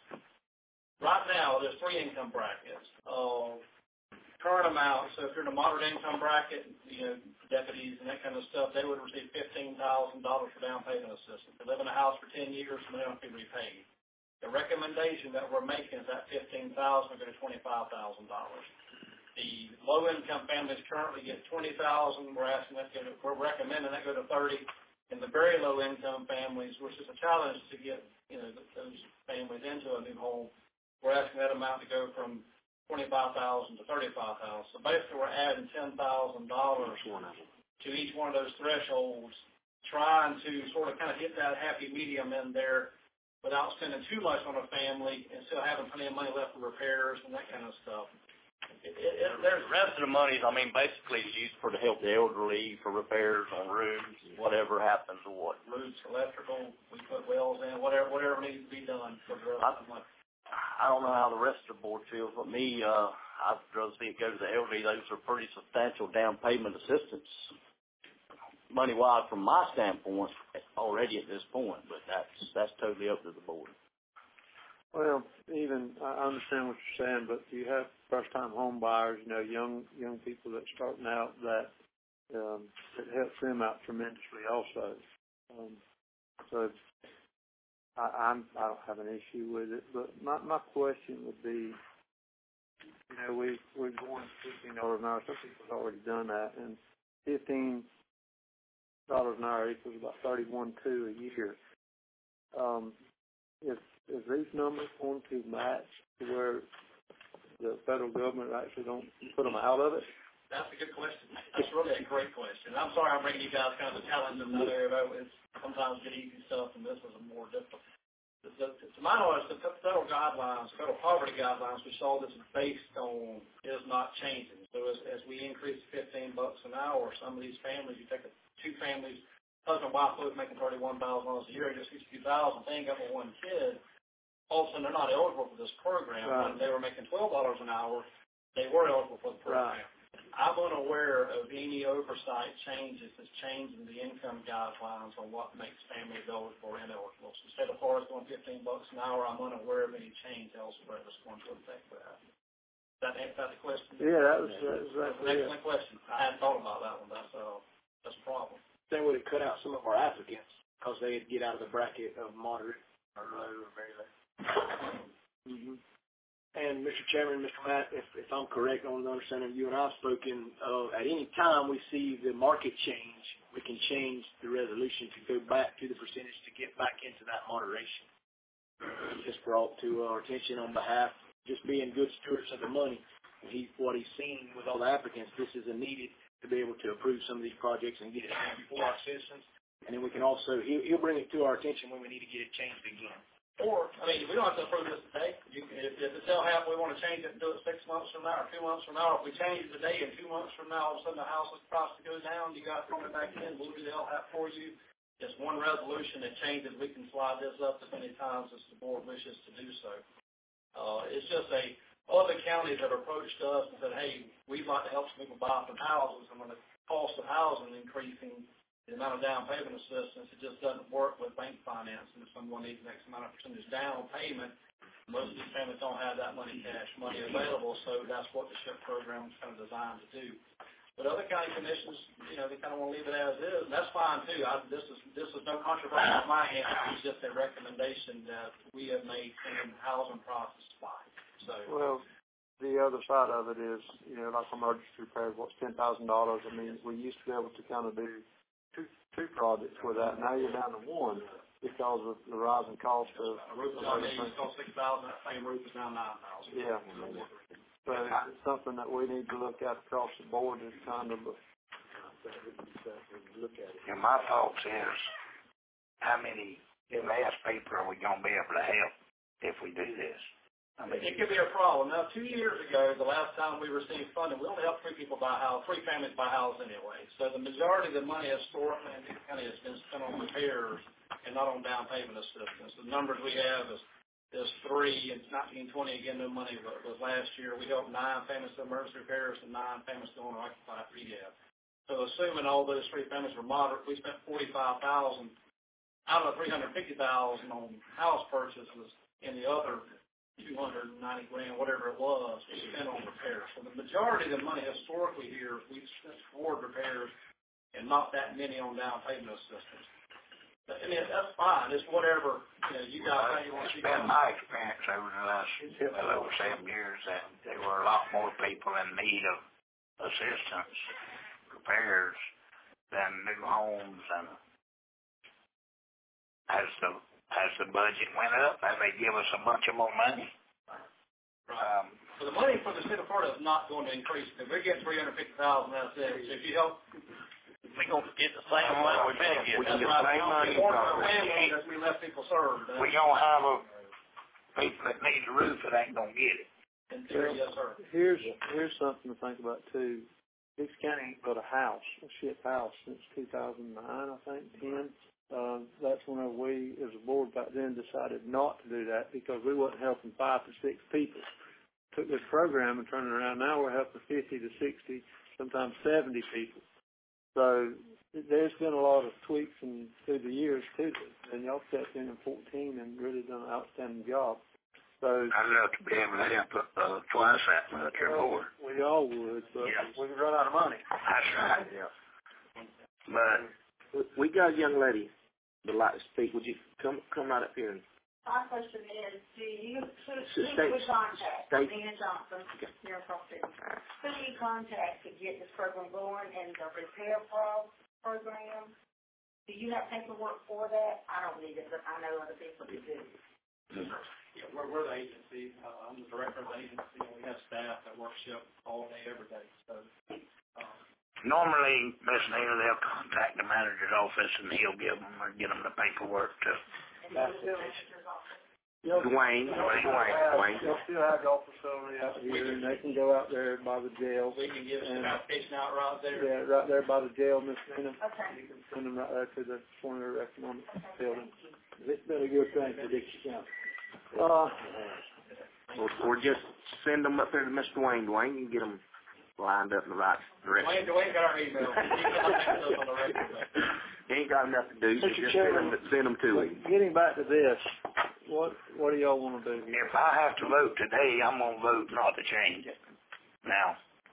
right now? There's three income brackets. Uh, current amount. So if you're in a moderate income bracket, you know, deputies and that kind of stuff, they would receive fifteen thousand dollars for down payment assistance. They live in a house for ten years and they don't be repaid. The recommendation that we're making is that fifteen thousand dollars go to twenty-five thousand dollars. The low-income families currently get twenty thousand dollars. We're asking that to, we're recommending that go to thirty thousand dollars. And the very low-income families, which is a challenge to get, you know, those families into a new home, we're asking that amount to go from twenty-five thousand dollars to thirty-five thousand dollars. So basically, we're adding ten thousand dollars to each one of those thresholds, trying to sort of kind of hit that happy medium in there without spending too much on a family and still having plenty of money left for repairs and that kind of stuff. It, it, it, there's the rest of the money, I mean, basically is used for to help the elderly, for repairs on roofs, whatever happens or what. Roofs, electrical, we put wells in, whatever whatever needs to be done for the rest I, of the money. I don't know how the rest of the board feels, but me, uh, I'd rather see it go to the elderly. Those are pretty substantial down payment assistance, money-wise from my standpoint, already at this point, but that's that's totally up to the board. Well, even, I understand what you're saying, but you have first-time home buyers, you know, young young people that are starting out, that um, it helps them out tremendously also. Um, so I, I'm, I don't have an issue with it, but my, my question would be, you know, we, we're going fifteen dollars an hour. Some people have already done that, and fifteen dollars an hour equals about thirty-one two a year. Um, if Is these numbers going to match to where the federal government actually don't put them out of it? That's a good question. That's really a great question. I'm sorry I'm bringing you guys kind of a challenge in that area. It's sometimes get easy stuff, and this was a more difficult. The, the, to my knowledge, the federal guidelines, federal poverty guidelines, we saw this based on is not changing. So as, as we increase to fifteen bucks an hour, some of these families, you take a, two families, husband and wife both making thirty-one thousand dollars a year, just sixty-two thousand dollars, they ain't got but one kid. All of a sudden, they're not eligible for this program. Right. When they were making twelve dollars an hour, they were eligible for the program. Right. I'm unaware of any oversight changes that's changing the income guidelines on what makes families eligible or ineligible. So instead of Florida's going fifteen bucks an hour, I'm unaware of any change elsewhere that's going to affect that. Is that, is that the question? Yeah, that was, that was That's an excellent question. I hadn't thought about that one. That's a, that's a problem. They would have cut out some of our applicants because they'd get out of the bracket of moderate or low or very low. Mm-hmm. And Mister Chairman, Mister Matt, if, if I'm correct on the understanding you and I have spoken, uh, at any time we see the market change, we can change the resolution to go back to the percentage to get back into that moderation. Just brought to our attention on behalf, just being good stewards of the money. He, what he's seen with all the applicants, this is a needed to be able to approve some of these projects and get it done before our citizens. And then we can also, he'll, he'll bring it to our attention when we need to get it changed again. Or, I mean, we don't have to approve this today. You can, if, if it's still half, we want to change it and do it six months from now or two months from now. If we change it today and two months from now, all of a sudden the house's price goes down, you got to throw it back in. We'll do the L H A P for you. It's one resolution that changes. We can slide this up as many times as the board wishes to do so. Uh, it's just a other counties have approached us and said, hey, we'd like to help some people buy some houses, and when the cost of housing increasing, the amount of down payment assistance, it just doesn't work with bank financing. If someone needs an X amount of percentage down payment, most of these families don't have that money cash money available, so that's what the SHIP program is kind of designed to do. But other county commissions, you know, they kind of want to leave it as is, and that's fine too. I, this is this is no controversy on my end. It's just a recommendation that we have made in housing process spike. So well, the other side of it is, you know, like emergency repairs, what's ten thousand dollars? I mean, we used to be able to kind of do two two projects with that. Now you're down to one because of the rising cost of. a roof is on the east cost six thousand. That same roof is now nine thousand. Yeah. So it's something that we need to look at across the board and kind of look, look at it. And my thoughts is, how many less people are we going to be able to help if we do this? I mean, it could be a problem. Now, two years ago, the last time we received funding, we only helped three people buy a house, three families buy a house anyway. So the majority of the money historically in the county has been spent on repairs and not on down payment assistance. The numbers we have is There's three, in nineteen twenty, again, no money was, was last year. We helped nine families to emergency repairs and nine families to owner-occupied rehab. So assuming all those three families were moderate, we spent forty-five thousand dollars out of three hundred fifty thousand dollars on house purchases, and the other two hundred ninety grand, whatever it was, we spent on repairs. So the majority of the money historically here, we've spent toward repairs and not that many on down payment assistance. I mean, that's fine. It's whatever, you know, you guys, how you want to it's been my experience over the last well over seven years that there were a lot more people in need of assistance, repairs, than new homes. And as the as the budget went up, have they give us a bunch of more money? Right. Um, so the money for the state of Florida is not going to increase. If we get three hundred fifty thousand dollars, that's it. If you help. We're going to get the same money we've been getting. We can get the same money. We let people serve. We're going to have a people that need a roof that ain't going to get it. In theory, yes, sir. Here's, here's something to think about, too. Dix County ain't built a house, a SHIP house, since two thousand nine, I think, ten. Um, that's whenever we, as a board back then, decided not to do that because we wasn't helping five to six people. Took this program and turned it around. Now we're helping fifty to sixty, sometimes seventy people. So there's been a lot of tweaks and through the years too, and y'all stepped in in fourteen and really done an outstanding job. So I'd love to be able to help uh, twice that much or more. We all would, but yeah. we run out of money. That's right. Yeah. But we got a young lady that'd like to speak. Would you come come right up here? And My question is, do you, who, who State, do you contact? state. Nina Johnson, Okay. here in Prospect. Who do you contact to get this program going and the repair pro program? Do you have paperwork for that? I don't need it, but I know other people who do. Yeah, we're, we're the agency. Uh, I'm the director of the agency, and we have staff that work SHIP all day, every day. So, um, normally, Miss Nina, they'll contact the manager's office and he'll give them or get them the paperwork to Dwayne. Dwayne. Dwayne. They'll still have golf facility out here, and they can go out there by the jail. we can give some application out right there. Yeah, right there by the jail, Miss Nina. Okay. You can send them right there to the corner economic building. It's been a good thing for Dixie County. Uh, Or, or just send them up there to Mister Dwayne. Dwayne, you can get them lined up in the right direction. Dwayne, Dwayne got our email. He contacted us on the record. He ain't got enough to do, so just send them, send them to him. Getting back to this, what what do y'all want to do here? If I have to vote today, I'm going to vote not to change it. Now,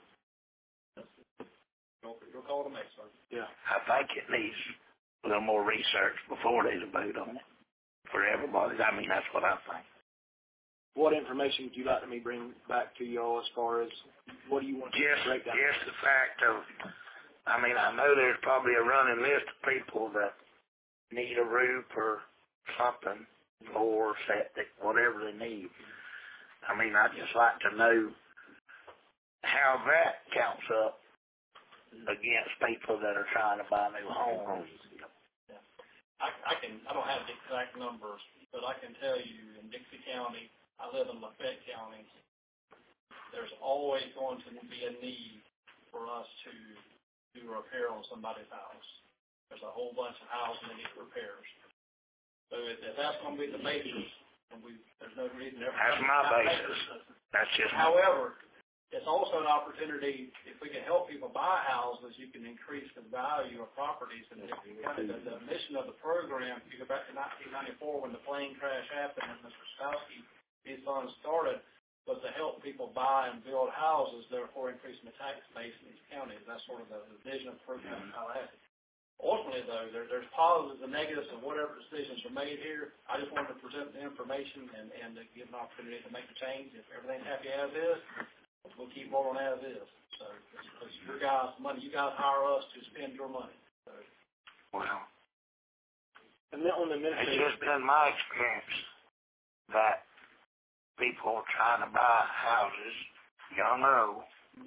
You'll, you'll call them next, sir. Yeah. I think it needs a little more research before there's a vote on it for everybody. I mean, that's what I think. What information would you like me to bring back to y'all as far as what do you want to Just, break down? just the fact of, I mean, I know there's probably a running list of people that need a roof or something, or septic, whatever they need. I mean, I'd just like to know how that counts up against people that are trying to buy new homes. I, I can, I don't have the exact numbers, but I can tell you in Dixie County, I live in Lafayette County, there's always going to be a need for us to do a repair on somebody's house. There's a whole bunch of houses that need repairs. So if, if that's going to be the basis, and we, there's no reason ever. That's my basis. That's just. However, it's also an opportunity, if we can help people buy houses, you can increase the value of properties. And if you kind of, the, the mission of the program, if you go back to nineteen ninety-four when the plane crash happened and Mister Stowski, these funds started, was to help people buy and build houses, therefore increasing the tax base in these counties. That's sort of the, the vision of the program in Tallahassee. Ultimately, though, there, there's positives and negatives of whatever decisions are made here. I just wanted to present the information and, and to give an opportunity to make a change. If everything's happy as is, we'll keep rolling as is. So it's your guys' money. You guys hire us to spend your money. So. Well, And then on the it's just been my experience that people trying to buy houses, young or old,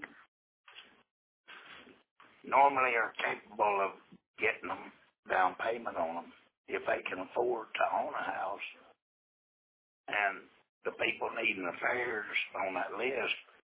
normally are capable of getting them down payment on them if they can afford to own a house. And the people needing affairs on that list,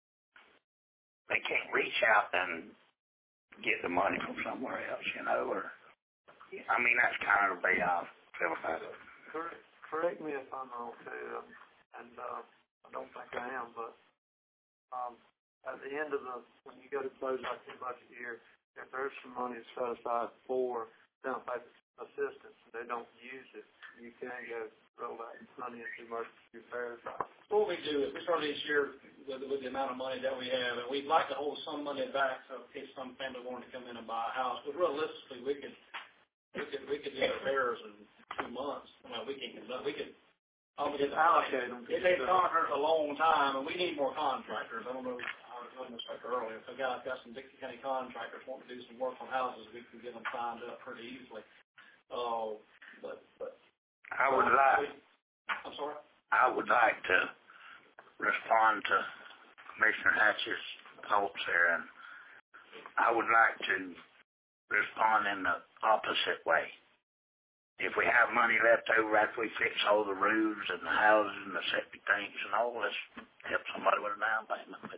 they can't reach out and get the money from somewhere else, you know, or, I mean, that's kind of the way I feel about it. Correct, correct me if I'm wrong too, um, and uh, I don't think I am, but um, at the end of the, when you go to close out your budget year, if there's some money set aside for down payment assistance and they don't use it, you can go roll that money into emergency repairs. What we do is we started this year with, with the amount of money that we have, and we'd like to hold some money back so in case some family wanted to come in and buy a house. But realistically, we could we could we could do repairs in two months. Well, we can we could. Um, Just allocate them. It takes contractors a long time, and we need more contractors. I don't know. I was talking this earlier. If a guy's got some Dixie County contractors wanting to do some work on houses, we can get them signed up pretty easily. Oh, uh, but but. I would like. I'm sorry. I would like to respond to Commissioner Hatch's thoughts there, and I would like to respond in the opposite way. If we have money left over after we fix all the roofs and the houses and the septic tanks and all, let's help somebody with a down payment. But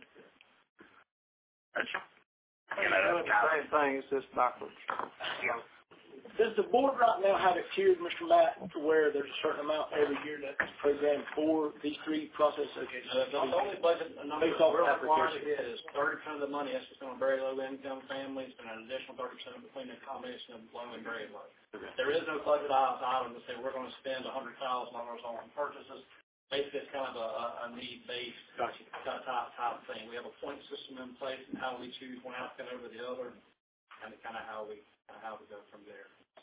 that's, you know, that's the kind same of, thing. It's just backwards. yeah. Does the board right now have it tiered, Mister Matt, to where there's a certain amount every year that's programmed for these three processes? Okay. Uh, the only budget number we're required to get is thirty percent of the money has to come on very low income families and an additional thirty percent between the combination of low and very low. Okay. There is no budget item to say we're going to spend one hundred thousand dollars on purchases. Basically, it's kind of a, a need-based gotcha. type, type thing. We have a point system in place and how we choose one applicant over the other, and kind of how we how we go from there.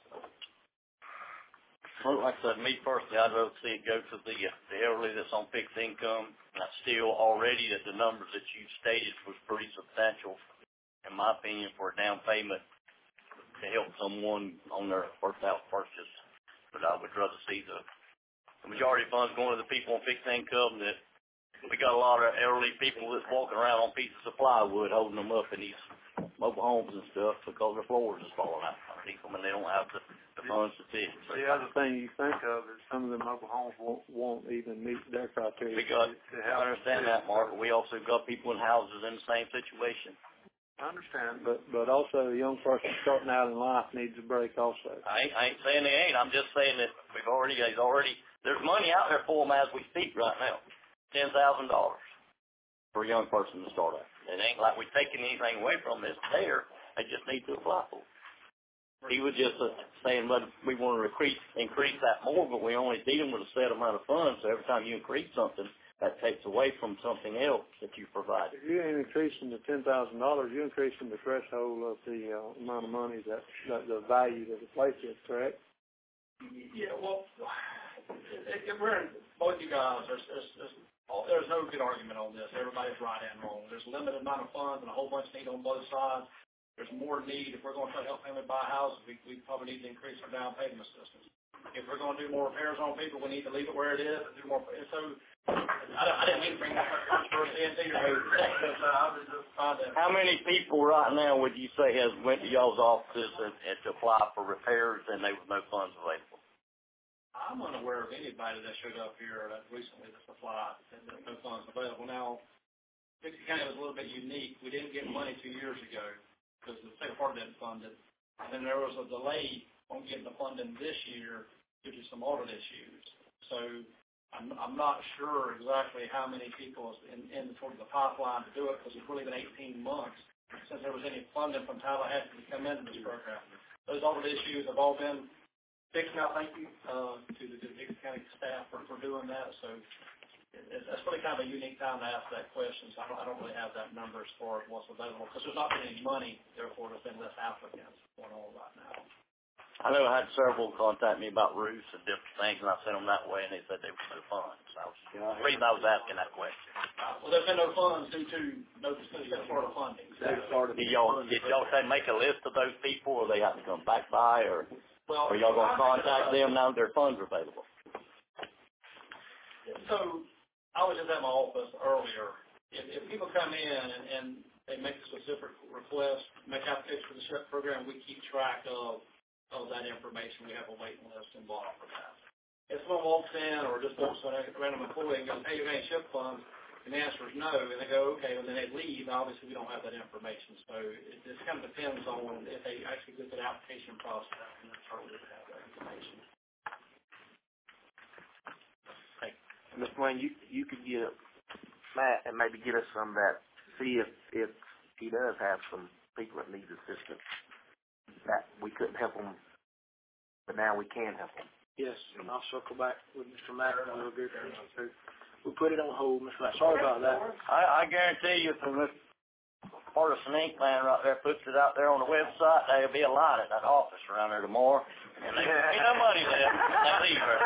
Well, like I said, me personally, I'd rather see it go to the, the elderly that's on fixed income. I still already that the numbers that you stated was pretty substantial, in my opinion, for a down payment to help someone on their first house purchase. But I would rather see the, the majority of funds going to the people on fixed income. That we got a lot of elderly people that's walking around on pieces of plywood holding them up in these mobile homes and stuff because their floors is falling out underneath them and they don't have the, the funds to fix. The other thing you think of is some of the mobile homes won't, won't even meet their criteria. We got, I understand that, Mark, but we also got people in houses in the same situation. I understand, but but also a young person starting out in life needs a break also. I ain't, I ain't saying they ain't. I'm just saying that we've already, there's already, there's money out there for them as we speak right now. ten thousand dollars for a young person to start out. It ain't like we're taking anything away from this there. They just need to apply for it. He was just uh, saying, but we want to increase, increase that more, but we only dealing with a set amount of funds. So every time you increase something, that takes away from something else that you provided. If you ain't increasing the ten thousand dollars, you're increasing the threshold of the uh, amount of money that, that the value of the place is, correct? Yeah, well, if we're in, both you guys, there's, there's, there's, oh, there's no good argument on this. Everybody's right and wrong. There's a limited amount of funds and a whole bunch need on both sides. There's more need. If we're going to try to help family buy houses, we, we probably need to increase our down payment assistance. If we're going to do more repairs on people, we need to leave it where it is and do more. And so, I, I didn't mean to bring that controversy into your How many people right now would you say has went to y'all's offices and, and to apply for repairs and there was no funds available? I'm unaware of anybody that showed up here that recently that's applied and there's no funds available. Now, Dixie County was a little bit unique. We didn't get money two years ago because the state of Florida didn't fund it. And then there was a delay on getting the funding this year due to some audit issues. So I'm, I'm not sure exactly how many people is in, in sort of the pipeline to do it, because it's really been eighteen months since there was any funding from Tallahassee to come into this program. Those audit issues have all been fixed now, thank you, uh, to the Dixon County staff for, for doing that. So it, it's really kind of a unique time to ask that question. So I don't, I don't really have that number as far as what's available, because there's not been any money, therefore there's been less applicants going on right now. I know I had several contact me about roofs and different things, and I sent them that way, and they said there was no funds. I was, the reason I was asking that question. Uh, well, there's been no funds due to no Florida funding. Did y'all, did y'all say make a list of those people, or they have to come back by, or well, are y'all going to contact them now that their funds are available? So I was just at my office earlier. If, if people come in and, and they make a specific request, make applications for the SHIP program, we keep track of of that information. We have a waiting list involved for that. If someone walks in or just walks in a random employee and goes, hey, you have any SHIP funds? And the answer is no, and they go, okay, and then they leave. Obviously, we don't have that information. So it just kind of depends on if they actually go through the application process and then certainly have that information. Hey, Mister Wayne, you you could get Matt and maybe get us some of that. See if if he does have some people that need assistance. That we couldn't help them, but now we can help them. Yes, and I'll circle back with Mister Matter and we'll go through. We'll put it on hold, Mister Matter. Sorry about that. I, I guarantee you, if this Partisan Ink man right there puts it out there on the website, there'll be a line at that office around there tomorrow, and there won't be no money there. They leave her.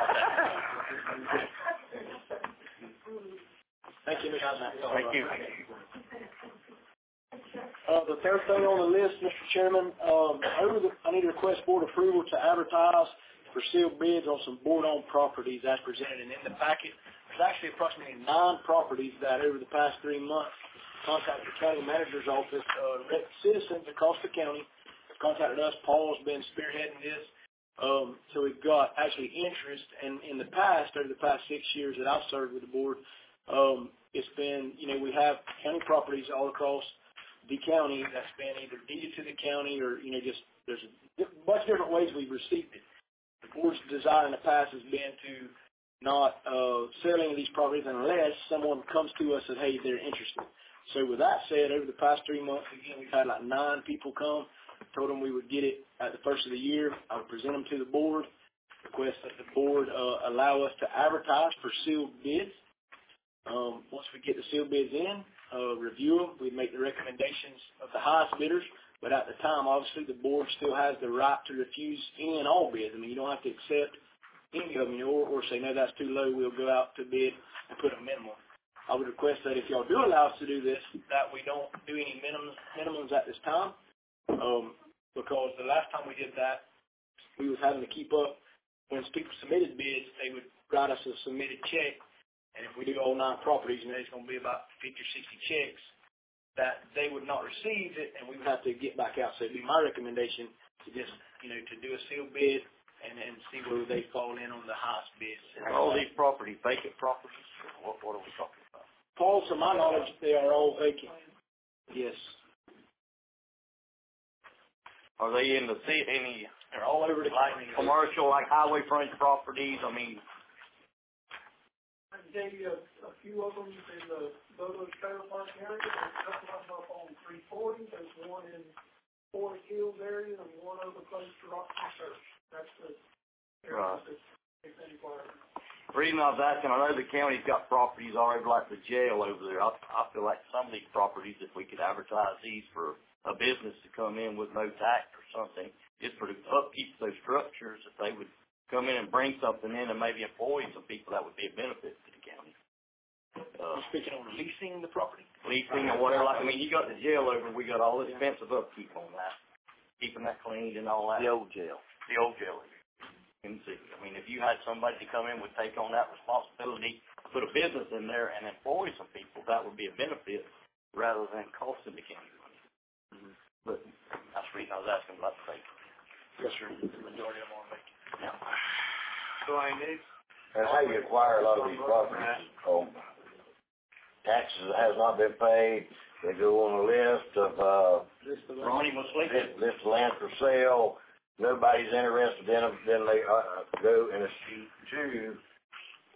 Thank you, Mister Matter. Thank you. Uh, the third thing on the list, Mister Chairman, um, over the, I need to request board approval to advertise for sealed bids on some board-owned properties as presented. And in the packet, there's actually approximately nine properties that over the past three months contacted the county manager's office. Uh, citizens across the county have contacted us. Paul's been spearheading this. Um, so we've got actually interest. And in the past, over the past six years that I've served with the board, um, it's been, you know, we have county properties all across the county that's been either deeded to the county or, you know, just there's a bunch of different ways we've received it. The board's desire in the past has been to not uh, sell any of these properties unless someone comes to us and, hey, they're interested. So with that said, over the past three months, again, we've had like nine people come, told them we would get it at the first of the year. I would present them to the board, request that the board uh, allow us to advertise for sealed bids. Um, once we get the sealed bids in, Uh, review them. We make the recommendations of the highest bidders, but at the time, obviously, the board still has the right to refuse any and all bids. I mean, you don't have to accept any of them, you know, or, or say, no, that's too low, we'll go out to bid and put a minimum. I would request that if y'all do allow us to do this, that we don't do any minimums, minimums at this time, um, because the last time we did that, we was having to keep up. When people submitted bids, they would write us a submitted check. And if we do all nine properties, and there's going to be about fifty or sixty checks, that they would not receive it, and we would have to get back out. So it would be my recommendation to just, you know, to do a sealed bid and then see whether they fall in on the highest bids. Are all these properties vacant properties? What, what are we talking about? Paul, to my knowledge, they are all vacant. Yes. Are they in the city? Any? They're all over the like county. Commercial, like highway front properties. I mean. I gave you a, a few of them in the Douglas Trailer Park area. There's a couple of them up on three forty. There's one in Forest Hills area and one other place for Rocky Church. That's the area right. that's inquired. The reason I was asking, I know the county's got properties all over, like the jail over there. I, I feel like some of these properties, if we could advertise these for a business to come in with no tax or something, just for the upkeep of those structures, if they would come in and bring something in and maybe employ some people, that would be a benefit to the county. Uh, You're speaking on leasing the property? Leasing or whatever. Like, I mean, you got the jail over, we got all this expensive upkeep on that, keeping that cleaned and all that. The old jail. The old jail in the city. I mean, if you had somebody to come in would take on that responsibility, put a business in there and employ some people, that would be a benefit rather than costing the county money. Mm-hmm. But that's the reason I was asking about the vacant. Yes, sir. The majority of them are vacant. Yeah. So I need. And how you acquire a lot of these properties, um, taxes that has not been paid, they go on a list of, uh, Ronnie was sleeping. list of land for sale, nobody's interested in them, then they, uh, go and to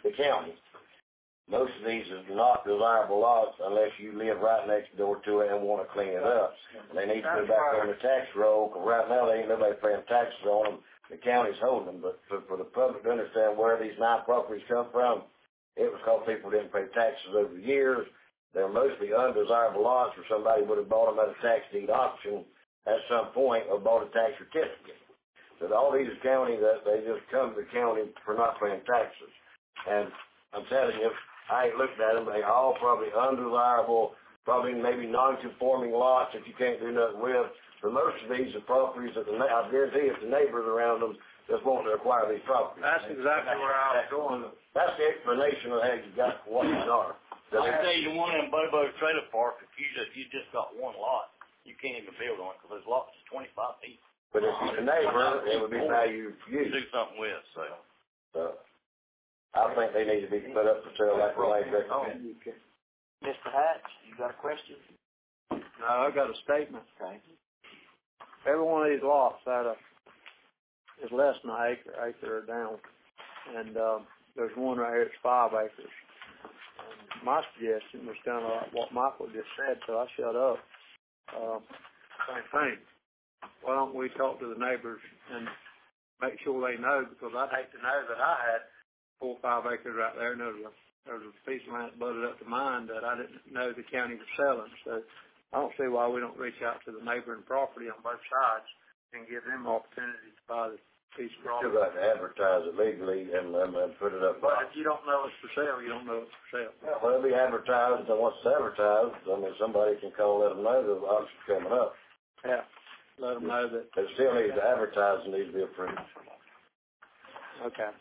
the county. Most of these is not desirable lots unless you live right next door to it and want to clean it up. And they need to go back on the tax roll, because right now they ain't nobody paying taxes on them. The county's holding them. But for, for the public to understand where these nine properties come from, it was because people didn't pay taxes over the years. They're mostly undesirable lots where somebody would have bought them at a tax deed auction at some point or bought a tax certificate. So all these are county that they just come to the county for not paying taxes. And I'm telling you, I ain't looked at them. They all probably undesirable, probably maybe non-conforming lots that you can't do nothing with. For most of these are properties that the, I guarantee if the neighbors around them just want to acquire these properties. That's exactly where I was going. That's the explanation of how you got what these are. I'll tell you, one in Bobo Trailer Park, if you just, you just got one lot, you can't even build on it because those lots is twenty-five feet. But if you're a neighbor, it would be value for you. Do something with, so. So, I think they need to be put up for sale like the lane recommended. Mister Hatch, you got a question? No, I got a statement. Okay. Every one of these lots that uh, is less than an acre, acre or down. And um, there's one right here that's five acres. And my suggestion was kind of like what Michael just said, so I shut up. Um, same thing. Why don't we talk to the neighbors and make sure they know, because I'd hate to know that I had four or five acres right there, and there was a, there was a piece of land that butted up to mine that I didn't know the county was selling. So I don't see why we don't reach out to the neighboring property on both sides and give them opportunity to buy the piece of property. Still got to advertise it legally and, and, and put it up. But if you don't know it's for sale, you don't know it's for sale. Yeah, well, it'll be advertised, and once it's advertised, I mean, somebody can call, let them know the auction's coming up. Yeah, let them know that. It still needs to advertise and needs to be approved. Okay.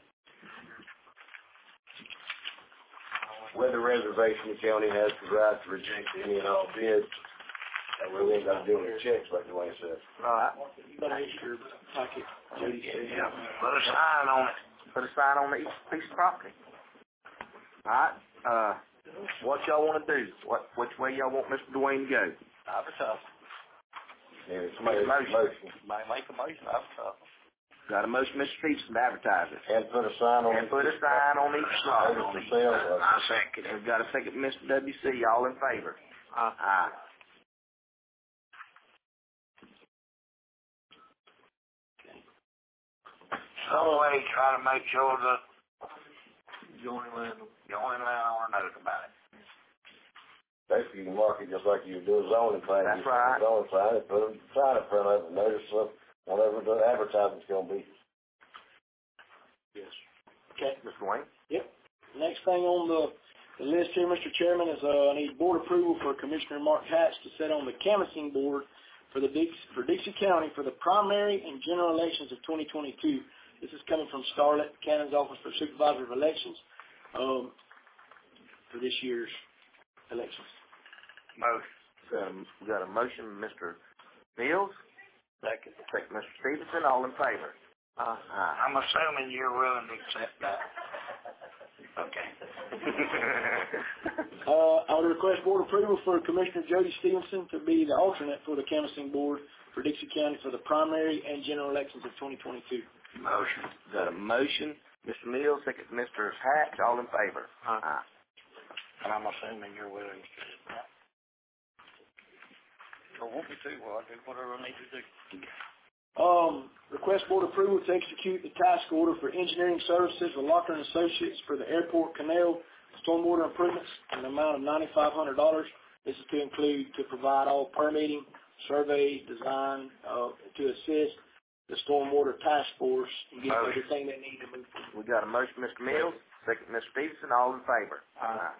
With the reservation, the county has the right to reject any and all bids. That way we ain't got to deal with checks like the way it says. Right. But I sure like it. Yeah, put a sign on it. Put a sign on each piece of property. All right. Uh, what y'all want to do? What which way y'all want Mister Dwayne to go? Advertise. Yeah, somebody make a motion. Might make a motion, advertise. Got a motion, Mister Stevenson, to advertise it. And put a sign on And it. put a sign on each slot. I second it. We've got a second, Mister W C. All in favor? Aye. Aye. Some way try to make sure that Joining landowner. the only landowner knows about it. Basically, you can mark it just like you do a zoning plan. That's You right. put a zoning sign and put a sign in front of it, notice of whatever the advertisement's going to be. Yes. Okay. Mister Wayne? Yep. Next thing on the, the list here, Mister Chairman, is uh, I need board approval for Commissioner Mark Hatch to sit on the canvassing board for the Dix, for Dixie County for the primary and general elections of twenty twenty-two. This is coming from Starlet, Cannon's Office for Supervisor of Elections, um, for this year's elections. Motion. Got a, we got a motion, Mister Mills. Second. Second, Mister Stevenson. All in favor? Aye. Aye. I'm assuming you're willing to accept that. Okay. Uh, I would request board approval for Commissioner Jody Stevenson to be the alternate for the canvassing board for Dixie County for the primary and general elections of twenty twenty-two. Motion. Got a motion, Mister Mills. Second, Mister Hatch. All in favor? Aye. Aye. And I'm assuming you're willing to accept that. If you want me to, well, I'll do whatever I need to do. Um, request board approval to execute the task order for engineering services with Locker and Associates for the airport canal stormwater improvements in an amount of nine thousand five hundred dollars. This is to include to provide all permitting, survey, design, uh, to assist the stormwater task force and get Motion. everything they need to move forward. We got a motion, Mister Mills. Second, Mister Stevenson. All in favor? Aye.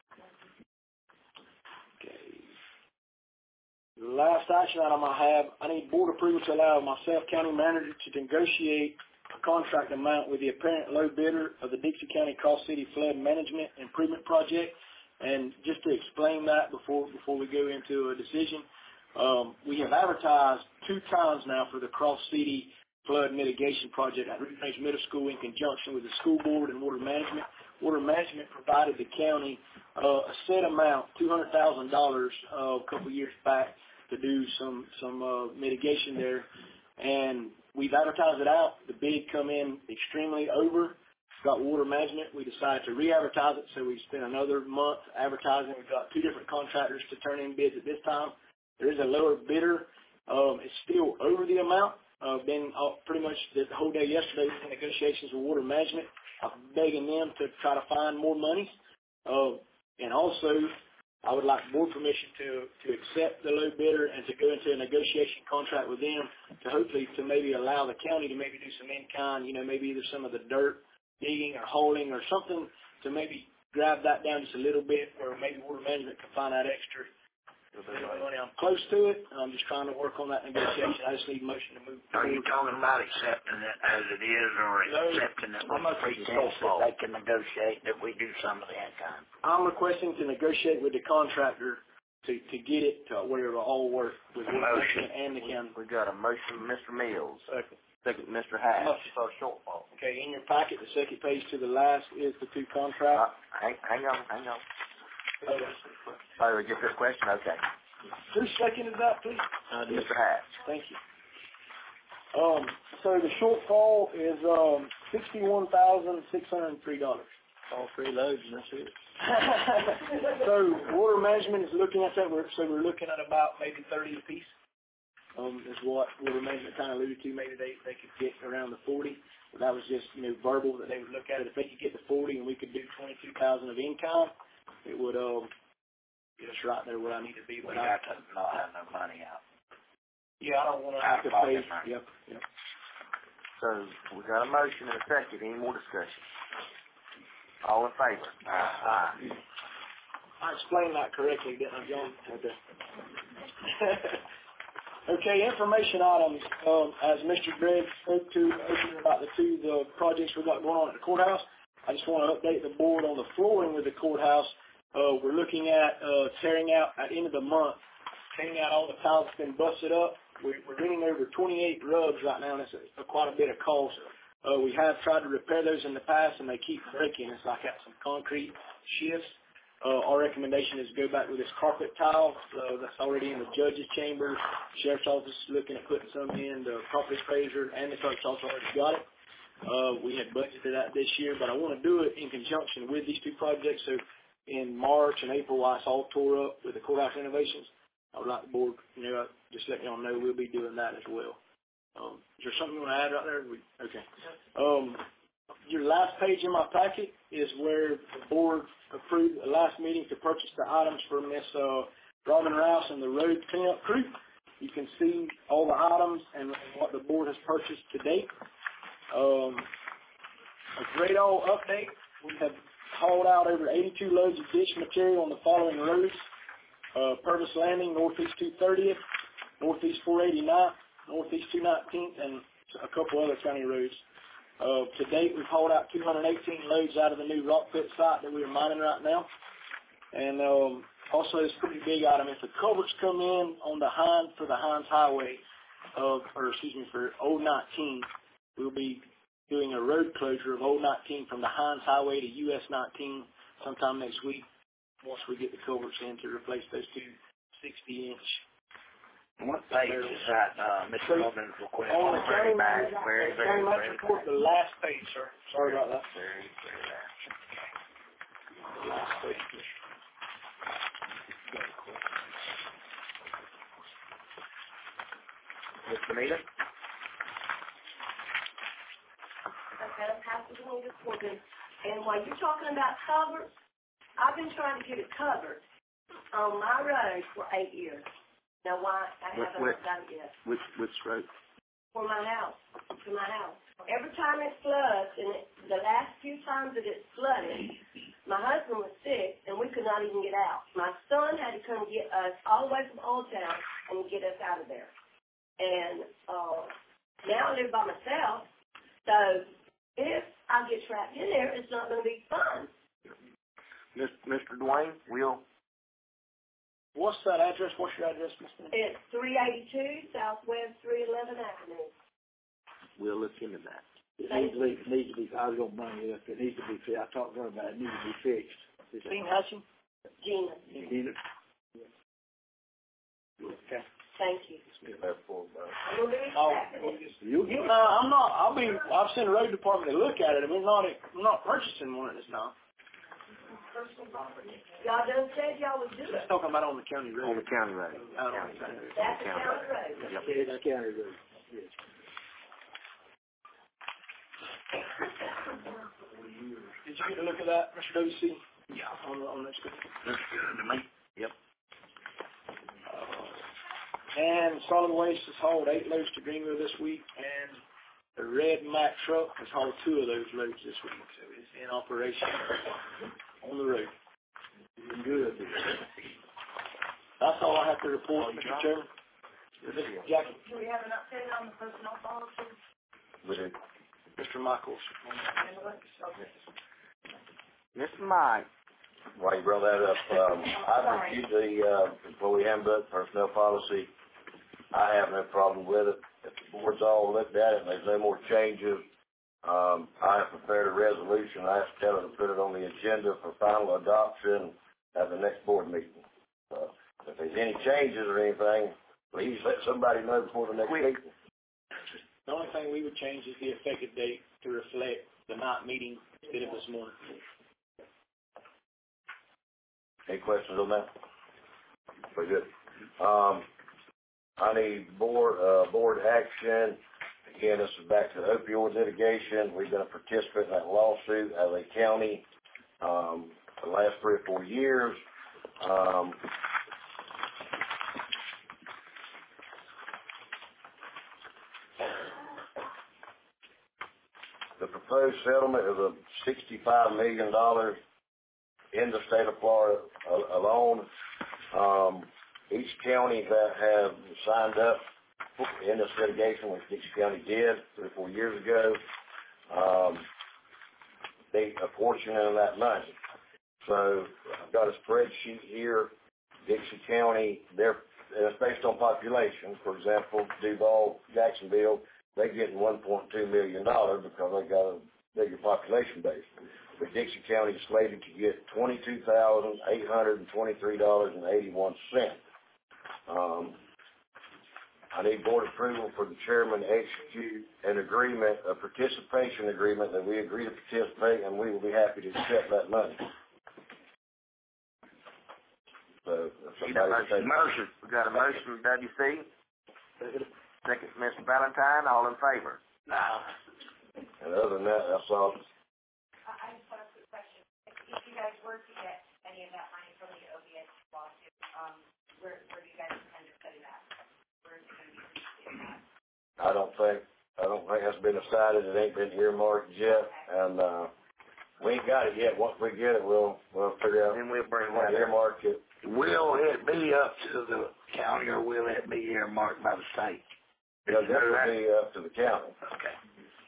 Okay. The last action item I have, I need board approval to allow myself, county manager, to negotiate a contract amount with the apparent low bidder of the Dixie County Cross City Flood Management Improvement Project. And just to explain that before before we go into a decision, um, we have advertised two times now for the Cross City Flood Mitigation Project at Ridge Range Middle School in conjunction with the school board and water management. Water management provided the county uh, a set amount, two hundred thousand dollars, uh, a couple of years back to do some some uh, mitigation there, and we've advertised it out. The bid come in extremely over Scott Water Management. We decided to re-advertise it, so we spent another month advertising. We've got two different contractors to turn in bids at this time. There is a lower bidder. Um, it's still over the amount. Uh, been uh, pretty much the whole day yesterday in negotiations with Water Management. I'm begging them to try to find more money. Uh, and also, I would like board permission to, to accept the low bidder and to go into a negotiation contract with them to hopefully to maybe allow the county to maybe do some in-kind, you know, maybe either some of the dirt digging or hauling or something to maybe grab that down just a little bit, or maybe Water Management can find that extra money. I'm close to it. I'm just trying to work on that negotiation. I just need motion to move. Are you talking about accepting it as it is, or No, accepting it I'm with pretense that they can negotiate that we do some of the in-kind? I'm requesting to negotiate with the contractor to, to get it to where it'll all work with Water Management and the county. We got a motion from Mister Mills. Second. Second, Mister Hatch. For a shortfall. Okay, in your packet, the second page to the last is the two contracts. Uh, hang, hang on, hang on. Okay. Oh, we get this question? Okay. Who seconded that, please? Uh, Mister Hatch. Thank you. Um, so the shortfall is um, sixty-one thousand six hundred three dollars. All three loads, and that's it. So Water Management is looking at that. We're, so we're looking at about maybe thirty apiece. Um, is what Water Management kind of alluded to. Maybe they, they could get around the forty. But that was just, you know, verbal that they would look at it. If they could get the forty and we could do twenty-two thousand of income, it would um, get us right there where I need to be. We got to not have no money out. Yeah, I don't want to have to pay. Yep, yep. So we got a motion and a second. Any more discussion? All in favor? Aye. I explained that correctly, didn't I, John? Okay. Okay, information items. Um, as Mister Gregg spoke to earlier about the two the projects we got going on at the courthouse, I just want to update the board on the flooring with the courthouse. Uh, we're looking at uh, tearing out at the end of the month, tearing out all the tiles that's been busted up. We're, we're getting over twenty-eight rubs right now, and it's a, a quite a bit of cost. Uh, we have tried to repair those in the past, and they keep breaking. It's like at some concrete shifts. Uh, our recommendation is go back with this carpet tile. Uh, that's already in the judge's chamber. Sheriff's office is looking at putting some in. The property appraiser and the clerk's office already got it. Uh, we had budgeted that this year, but I want to do it in conjunction with these two projects. So in March and April, while it's all tore up with the courthouse renovations, I would like the board, you know, just let y'all know we'll be doing that as well. Um, is there something you want to add right there? We, okay. Um, your last page in my packet is where the board approved the last meeting to purchase the items for Miss uh, Robin Rouse and the road cleanup crew. You can see all the items and what the board has purchased to date. Um, a great old update. We have hauled out over eighty-two loads of ditch material on the following roads. Uh, Purvis Landing, Northeast two thirtieth, Northeast four eighty-ninth, Northeast two nineteenth, and a couple other county roads. Uh, to date, we've hauled out two hundred eighteen loads out of the new rock pit site that we are mining right now. And um, also, it's a pretty big item. If the culverts come in on the Hines, for the Hines Highway, uh, or excuse me, for Old nineteen, we'll be doing a road closure of Old nineteen from the Hines Highway to U S nineteen sometime next week, once we get the culverts in to replace those two sixty-inch. What page is that, uh, Mister Robin's request? On the county back, manager, very, the very, county very manager report, the last page, sir. Sorry about that. Very, very last. The last page. Miss Benita? Okay, I'm passing on this one. And while you're talking about covers, I've been trying to get it covered on my road for eight years. Now, why I Which- haven't which- done it yet? Which, which road? For my house, to my house. Every time it floods, and it, the last few times that it flooded, my husband was sick, and we could not even get out. My son had to come get us all the way from Old Town and get us out of there. And uh, now I live by myself, so if I get trapped in there, it's not going to be fun. Mister Dwayne, we'll... What's that address? What's your address, Mister It's three eighty-two Southwest three eleven Avenue. We'll look into that. It needs to be, it needs to be, I was going to bring it up, it needs to be fixed. I talked to her about it, it needs to be fixed. Gene Hutchins? Gina. Gina. Okay. Thank you. Therefore, uh, I'm gonna be Oh, expecting it. you, you, uh, I'm not, I'll be, I've sent the road department to look at it, we're not, we're not purchasing one at this time. Y'all done said y'all would do Let's it. talk about on the county road. On the county road. Out on the county road. That's the county road. Yep. Yeah, that's county road. Yes. Did you get a look at that, Mister W C? Yeah. On, the- on that stuff. Looks good to me. Yep. And solid waste has hauled eight loads to Greenville this week, and the red Mack truck has hauled two of those loads this week. So it's in operation on the road. Good. That's all I have to report, Mister Chairman. Jackie. Do we have an update on the personnel policy? we do. Mister Michaels. Mister Mike. While you brought that up, um, I reviewed the, uh, employee handbook, personnel policy. I have no problem with it. If the board's all looked at it and there's no more changes, um, I have prepared a resolution. I asked Taylor to put it on the agenda for final adoption at the next board meeting. Uh, if there's any changes or anything, please let somebody know before the next meeting. The only thing we would change is the effective date to reflect the night meeting instead of this morning. Any questions on that? Very good. Um, I need board, uh, board action. Again, this is back to the opioid litigation. We've been a participant in that lawsuit as a county, um, for the last three or four years. Um, the proposed settlement is a sixty-five million dollars in the state of Florida alone. Um, each county that have signed up in this litigation, which Dixie County did three or four years ago, um, they a portion of that money. So I've got a spreadsheet here. Dixie County, they're and it's based on population. For example, Duval, Jacksonville, they're getting one point two million dollars because they got a bigger population base. But Dixie County is slated to get twenty-two thousand eight hundred twenty-three dollars and eighty-one cents. Um, I need board approval for the chairman to execute an agreement, a participation agreement that we agree to participate, and we will be happy to accept that money. So, if We got a somebody motion. We got a motion from W C. Second, Mister Valentine. All in favor? and other than that, that's all. I just have a quick question. If you guys were to get any of that money from the O B S lawsuit, um, where, where do you guys intend to put it at? Where is it going to be received at? I don't think, I don't think that's been decided. It ain't been earmarked yet, and, uh, we ain't got it yet. Once we get it, we'll, we'll figure out. Then we'll bring what that up. earmark it. Will it be up to the county or will it be earmarked by the state? It'll definitely be up to the county. Okay.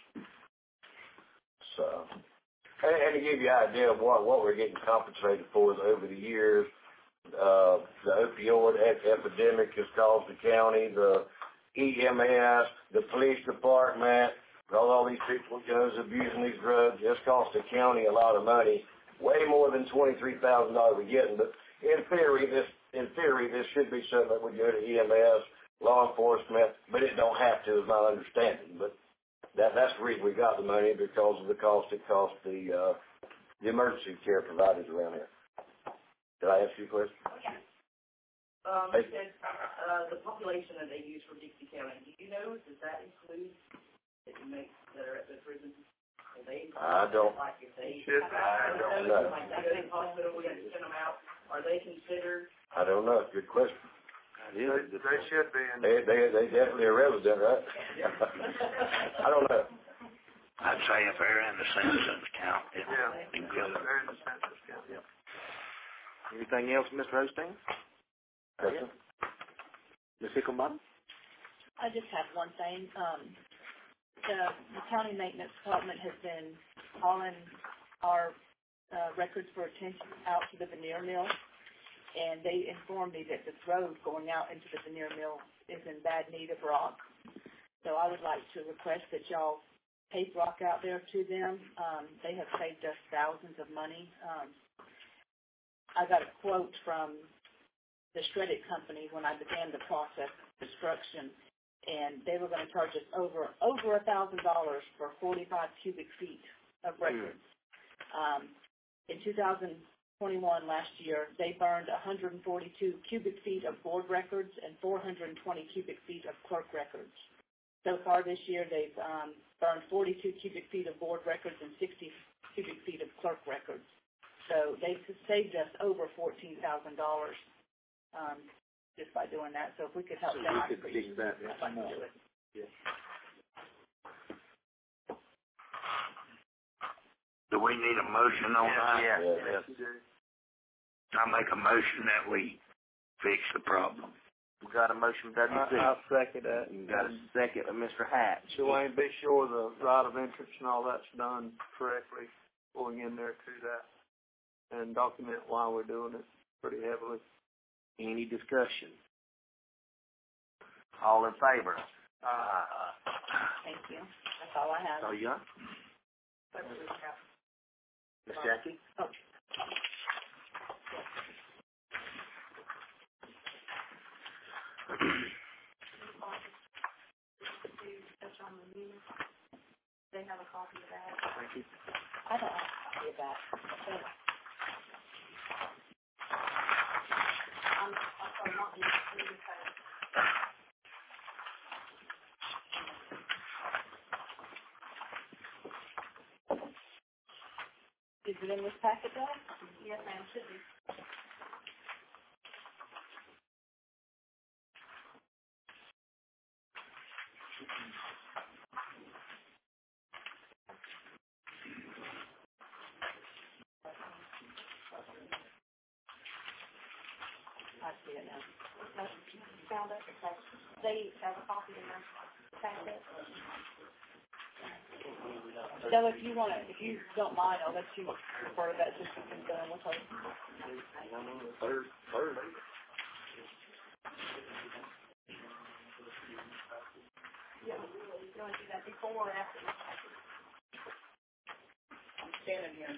So, and, and to give you an idea of what, what we're getting compensated for is over the years, uh, the opioid ep- epidemic has caused the county, the E M S, the police department, all, all these people, you know, abusing these drugs. It's cost the county a lot of money, way more than twenty-three thousand dollars we're getting. But in theory, this, in theory, this should be something that would go to E M S, law enforcement, but it don't have to, is my understanding. But that, that's the reason we got the money, because of the cost it cost the, uh, the emergency care providers around here. Did I ask you a question? Okay. Um, Hey. and, uh, the population that they use for Dixie County, do you know, does that include the inmates that are at the prison? Are they, I don't. like if they, Should- I don't know. like that big hospital, we have to send them out, are they considered? I don't know. Good question. They, they should be. In They, they, they definitely are resident, right? I don't know. I'd say if they're in the census count, it Yeah. includes. They're in the census count. Yep. Anything else, Mister Osteen? Question? Miz Hickelbottom? I just have one thing. Um, the, the county maintenance department has been hauling our uh, records for attention out to the veneer mill, and they informed me that the road going out into the veneer mill is in bad need of rock. So I would like to request that y'all take rock out there to them. Um, they have saved us thousands of money. Um, I got a quote from the shredded company when I began the process of construction, and they were going to charge us over over a thousand dollars for forty-five cubic feet of records. Um, in two thousand twenty-one, last year, they burned one hundred forty-two cubic feet of board records and four hundred twenty cubic feet of clerk records. So far this year, they've um, burned forty-two cubic feet of board records and sixty cubic feet of clerk records. So they've saved us over fourteen thousand dollars um, just by doing that. So if we could help So them, we I'd could appreciate fix that it. I'd like to do it. Yeah. Do we need a motion on that? Yeah. Yes, you do. I make a motion that we fix the problem. We got a motion, W I, C. I'll second that. You got a second, uh, Mister Hatch. Dwayne, be sure the right of entrance and all that's done correctly, going in there to that, and document why we're doing it pretty heavily. Any discussion? All in favor? Uh, Thank you. That's all I have. So you got? Miss Jackie? Oh. They have a copy of that. Thank you. I don't have a copy of that. But I'm, I'm sorry, not in the because is it in this packet, though? yes, ma'am, should be. I see it now. Found it, okay. They have a copy in their packet. Stella, if you want to, if you don't mind, I'll let you refer to that just to confirm with her. Third, third. Yeah, you want to do that before or after? I'm standing here.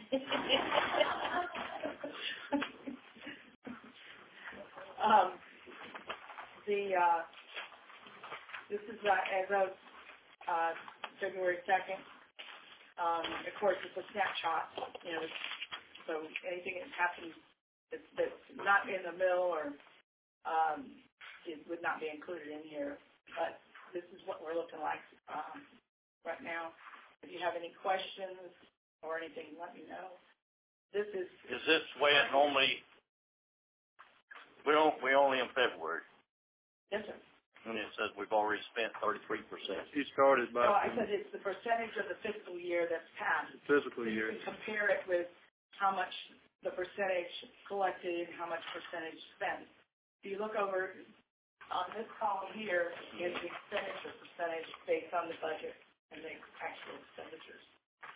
um, the, uh, this is, uh, as of, uh, February second. Um, of course, it's a snapshot, you know, so anything that happens that's, that's not in the mill or, um, it would not be included in here. But this is what we're looking like, um, right now. If you have any questions or anything, let me know. This is. Is this the way it normally, we don't, we only in February, Yes, sir. and it says we've already spent thirty-three percent. You started by No, I said it's the percentage of the fiscal year that's passed. fiscal So you year. can compare it with how much the percentage collected and how much percentage spent. If you look over on this column here is the expenditure percentage based on the budget and the actual expenditures.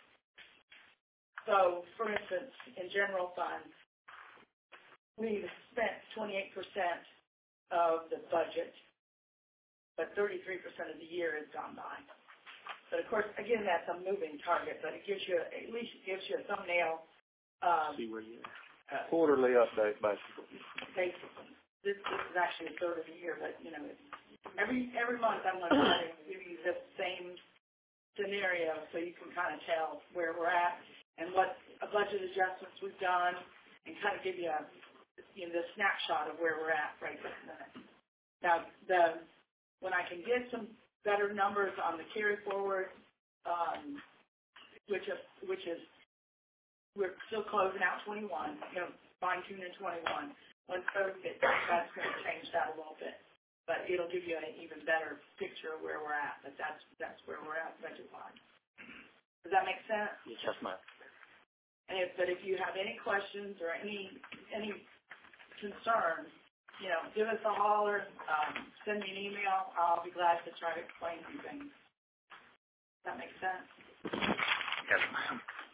So, for instance, in general fund, we've spent twenty-eight percent of the budget, but thirty-three percent of the year has gone by. But of course, again, that's a moving target, but it gives you, at least it gives you a thumbnail. Um, See where you are. Quarterly update, basically. basically. This, this is actually a third of the year, but, you know, it's, every, every month I'm going to try to give you this same scenario so you can kind of tell where we're at and what budget adjustments we've done and kind of give you a, you know, the snapshot of where we're at right this minute. Now, the, when I can get some better numbers on the carry forward, um, which is, which is, we're still closing out twenty-one, you know, fine tuning twenty-one. Once those get, that's going to change that a little bit, but it'll give you an even better picture of where we're at. But that's that's where we're at budget-wise. Does that make sense? Yes, ma'am. And if, but if you have any questions or any any concerns, you know, give us a holler, um, send me an email. I'll be glad to try to explain some things. Does that make sense? Yes, ma'am.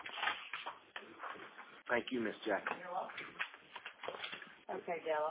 Thank you, Miss Jackie. You're welcome. Okay, Della.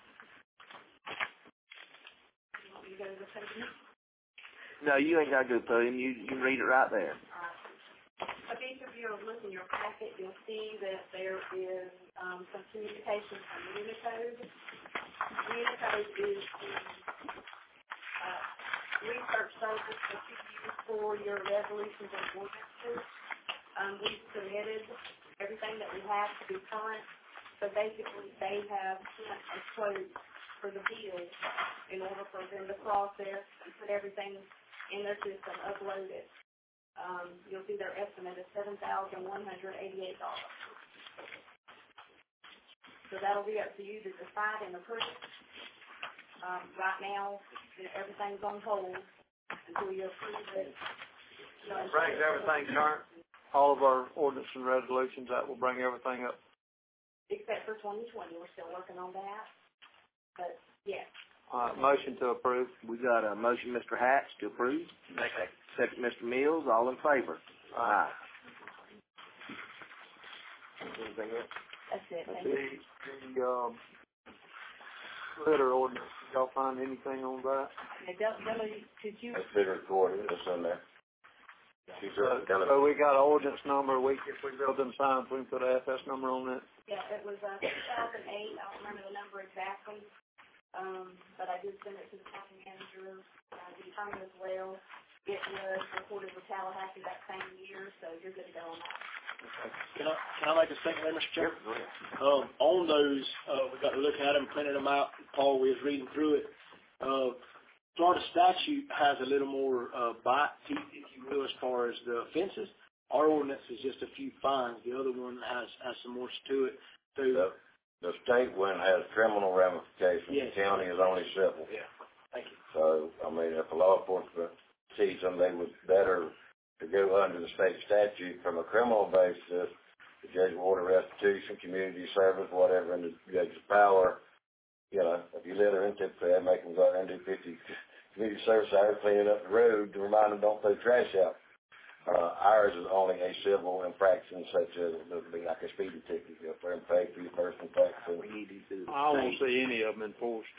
You go to the podium. No, you ain't got to go through him. You, you can read it right there. If each of you have looked in your packet, you'll see that there is um, some communications from Unicode. Unicode is the uh, research service that you use for your resolutions and ordinances. Um, we've submitted everything that we have to be current. So basically, they have sent a quote for the bill in order for them to process and put everything in their system, upload it. Um, you'll see their estimate is seven thousand one hundred eighty-eight dollars. So that'll be up to you to decide and approve. Um, right now, you know, everything's on hold until you approve it. You know, Brings everything current. All of our ordinance and resolutions, that will bring everything up. Except for twenty twenty, we're still working on that. But, yes. All right, motion to approve. We got a motion, Mister Hatch, to approve. Second. Second, Mister Mills. All in favor? Aye. Anything else? That's it, thank The, you. the, um, litter ordinance, did y'all find anything on that? Okay, Del- Della, could you, That's been recorded, it's in there. She's So, done it. so we got an ordinance number, we, if we build them signs, we can put a F S number on it. Yeah, it was, uh, two thousand eight, I don't remember the number exactly. Um, but I did send it to the county manager, uh, the attorney as well. It was reported with Tallahassee that same year, so you're good to go on that. Can I, can I make a statement there, Mister Chairman? Um, on those, uh, we got to look at them, printed them out. Paul, we was reading through it. Uh, Florida statute has a little more, uh, bite teeth, if you will, as far as the offenses. Our ordinance is just a few fines. The other one has, has some more to it. So, The, the state one has criminal ramifications. Yes. The county is only civil. yeah, thank you. So, I mean, if a law enforcement sees them, they would better to go under the state statute from a criminal basis. The judge will order restitution, community service, whatever, in the judge's power. You know, if you let her into it, make them go out there and do fifty community service hours cleaning up the road to remind them don't throw trash out. Uh, ours is only a civil infraction such as it would be like a speeding ticket. You go up there and pay for your personal tax. And I don't see any of them enforced.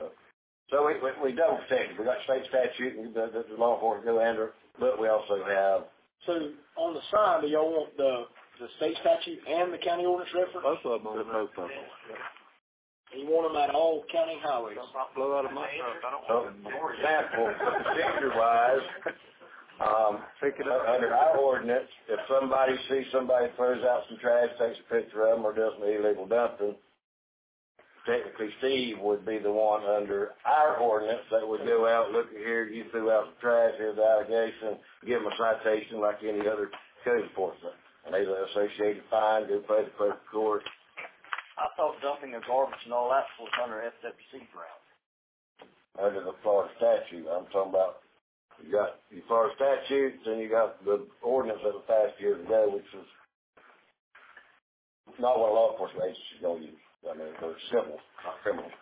So we, we, we don't protect it. We got state statute and the, the, the law enforcement go under, but we also have. So on the sign, do y'all want the, the state statute and the county ordinance reference? Both of them on there. Both of them. You want them at all county highways? Blow out of my truck. I don't So, for example, procedure-wise, um, under our ordinance, if somebody sees somebody throws out some trash, takes a picture of them, or does an illegal dumping, technically Steve would be the one under our ordinance that would go out, look at here, you threw out some trash, here's the allegation, give them a citation like any other code enforcement. And they associated fine, go pay the clerk of court. I thought dumping of garbage and all that was under F W C ground. Under the Florida statute, I'm talking about, you got the Florida statutes and you got the ordinance that was passed years ago, which is not what a law enforcement agency is going to use. I mean, they're civil, not criminal.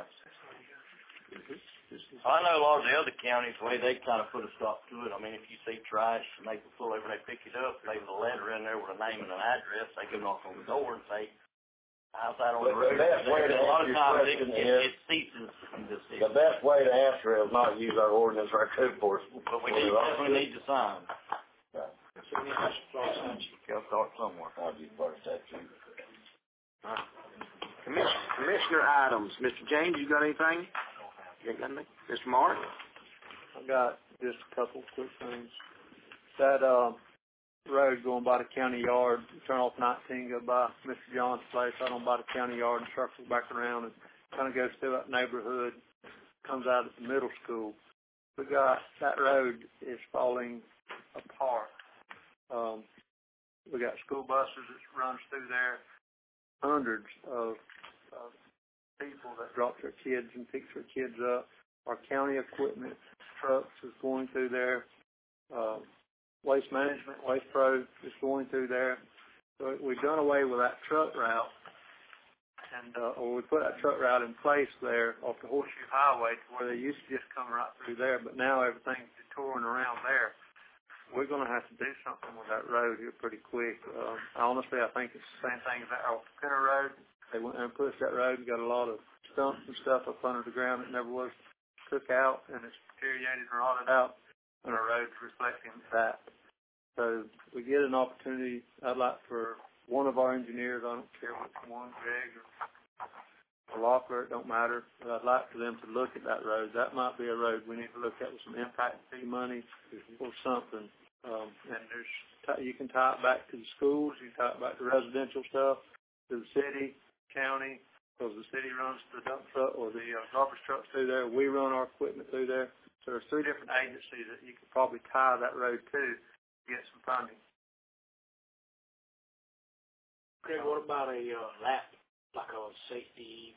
I know a lot of the other counties, the way they kind of put a stop to it. I mean, if you see trash and they pull over, they pick it up, leave a letter in there with a name and an address, they go knock on the door and say, how's that on the road? The best way to A lot of answer your times it, question it, is, it ceases and desist. the best way to answer it is not use our ordinance or our code enforcement. But we need, definitely need to sign. Right. So we have Florida statute. Gotta start somewhere. I'll use Florida statute. All right. Commissioner, Commissioner items. Mister James, you got anything? You got anything? Mister Mark? I got just a couple quick things. That, uh, road going by the county yard, turn off nineteen, go by Mister John's place, out on by the county yard and circle back around and kind of goes through that neighborhood, comes out at the middle school. We got, that road is falling apart. Um, we got school buses that runs through there, hundreds of, of people that drop their kids and pick their kids up. Our county equipment trucks is going through there. Uh, Waste Management, Waste Pro is going through there. So we've done away with that truck route, and uh, or we put that truck route in place there off the Horseshoe Highway, where they used to just come right through there, but now everything's touring around there. We're going to have to do something with that road here pretty quick. Uh, honestly, I think it's the same thing as that off the Pinner Road. They went there and pushed that road and got a lot of stumps and stuff up under the ground that never was took out, and it's deteriorated and rotted out. And our road's reflecting that. So we get an opportunity. I'd like for one of our engineers, I don't care which one, Greg or Loeffler, it don't matter, but I'd like for them to look at that road. That might be a road we need to look at with some impact fee money or something. Um, and there's, you can tie it back to the schools, you can tie it back to residential stuff, to the city, county, because the city runs the dump truck or the uh, garbage trucks through there. We run our equipment through there. So there's three different agencies that you could probably tie that road to to get some funding. Greg, what about a uh, lap, like a safety?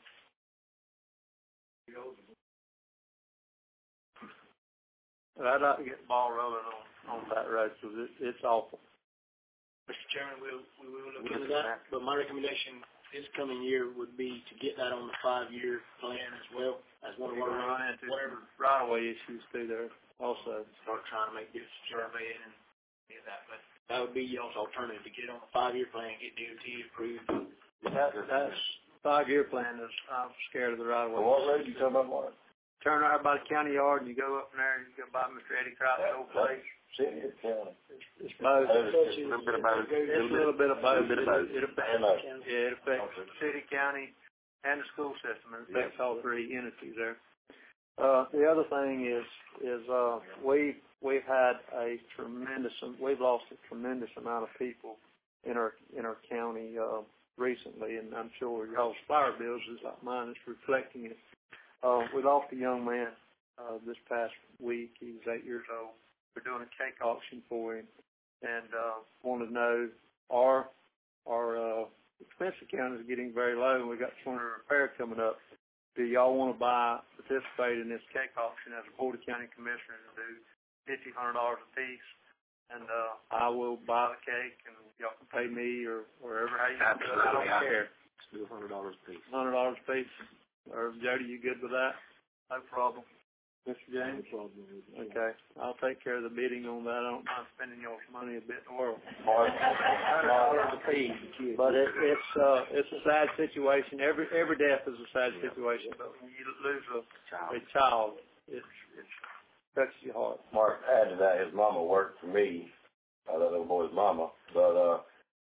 But I'd like to get the ball rolling on, on that road because it, it's awful. Mister Chairman, we'll, we will look into that, but my recommendation this coming year would be to get that on the five-year plan as well as one of our run into whatever right-of-way issues through there also. Start trying to make this survey and get that, but that would be y'all's alternative to get it on the five-year plan, get D O T approved. That, that's five-year plan is, I'm scared of the right-of-way. Well, what road you talking about, Mark? Turn right by the county yard and you go up in there and you go by Mister Eddie Krause's old place. City or county? It's both. It's a little bit of both. It's a little bit of both. It affects, it affects, yeah, it affects city, county, and the school system. It affects all three entities there. Uh, the other thing is, is, uh, we, we've had a tremendous, we've lost a tremendous amount of people in our, in our county, uh, recently, and I'm sure y'all's flower bills is like mine is reflecting it. Uh, we lost a young man, uh, this past week. He was eight years old. We're doing a cake auction for him, and uh, want to know our our uh, expense account is getting very low, and we got twenty repair coming up. Do y'all want to buy participate in this cake auction as a Board of County Commissioners and do fifty hundred dollars a piece? And uh, I will buy the cake, and y'all can pay me or wherever how you do it. I don't care. Two hundred dollars a piece. Hundred dollars a piece. Or Jody, you good with that? No problem. Mister James? No problem. Okay. I'll take care of the bidding on that. I don't mind spending your money a bit in the world. Hundred dollars a piece. But it, it's uh it's a sad situation. Every every death is a sad situation. But when you lose a child, a child it's it's touches your heart. Mark, add to that, his mama worked for me, uh, that little boy's mama. But uh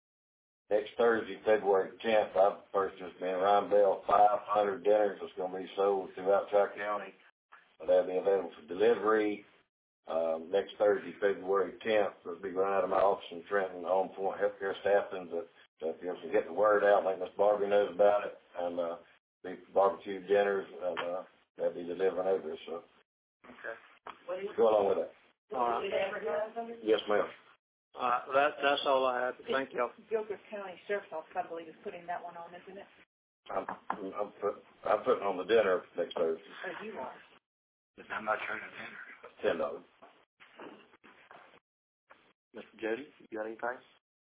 next Thursday, February tenth, I've purchased me and Ryan Bell five hundred dinners that's going to be sold throughout Tri-County. They'll be available for delivery um, next Thursday, February tenth. It'll be run out of my office in Trenton, Home for Healthcare Staffing. That if you can get the word out, like Miss Barbie knows about it, and uh, be barbecue dinners, and uh, they'll be delivering over. So, okay, go along with that. All right. Yes, ma'am. All right, well, that, that's all I have. Thank y'all. Gilchrist County Sheriff's Office, I believe, is putting that one on, isn't it? I'm, I'm, put, I'm putting on the dinner next Thursday. Oh, you are. How much are the dinner? Ten dollars. Mister Jody, you got anything?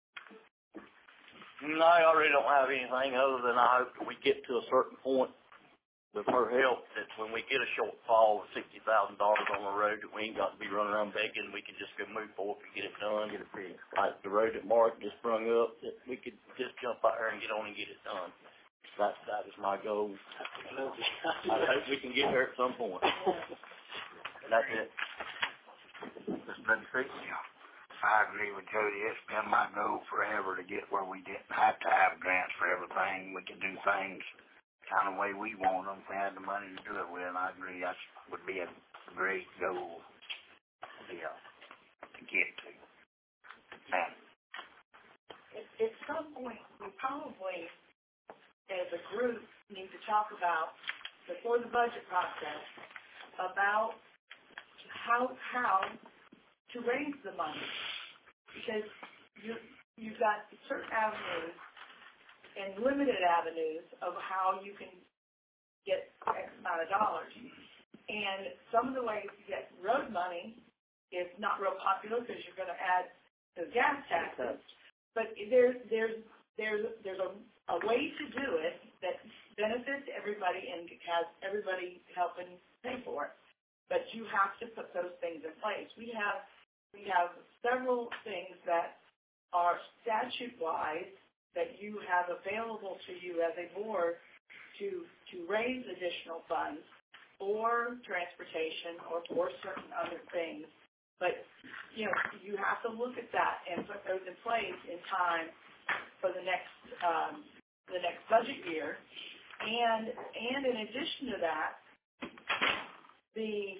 No, I really don't have anything other than I hope that we get to a certain point with her help that when we get a shortfall of sixty thousand dollars on the road that we ain't got to be running around begging, we can just go move forward and get it done. Get it fixed. Like the road that Mark just sprung up, that we could just jump out there and get on and get it done. That, that is my goal. I hope we can get there at some point. That's it. Mister Benford? Yeah. I agree with Jody. It's been my goal forever to get where we didn't have to have grants for everything. We can do things kind of way we want them if we had the money to do it with. And I agree that would be a great goal yeah, to get to. And At, at some point, we probably, as a group, need to talk about, before the budget process, about how how to raise the money. Because you, you've got certain avenues and limited avenues of how you can get X amount of dollars. And some of the ways to get road money is not real popular because you're going to add the gas taxes. But there's there's there's there's a, a way to do it that benefits everybody and has everybody helping pay for it. But you have to put those things in place. We have we have several things that are statute-wise that you have available to you as a board to to raise additional funds for transportation or for certain other things. But, you know, you have to look at that and put those in place in time for the next, um, the next budget year. And, and in addition to that, the,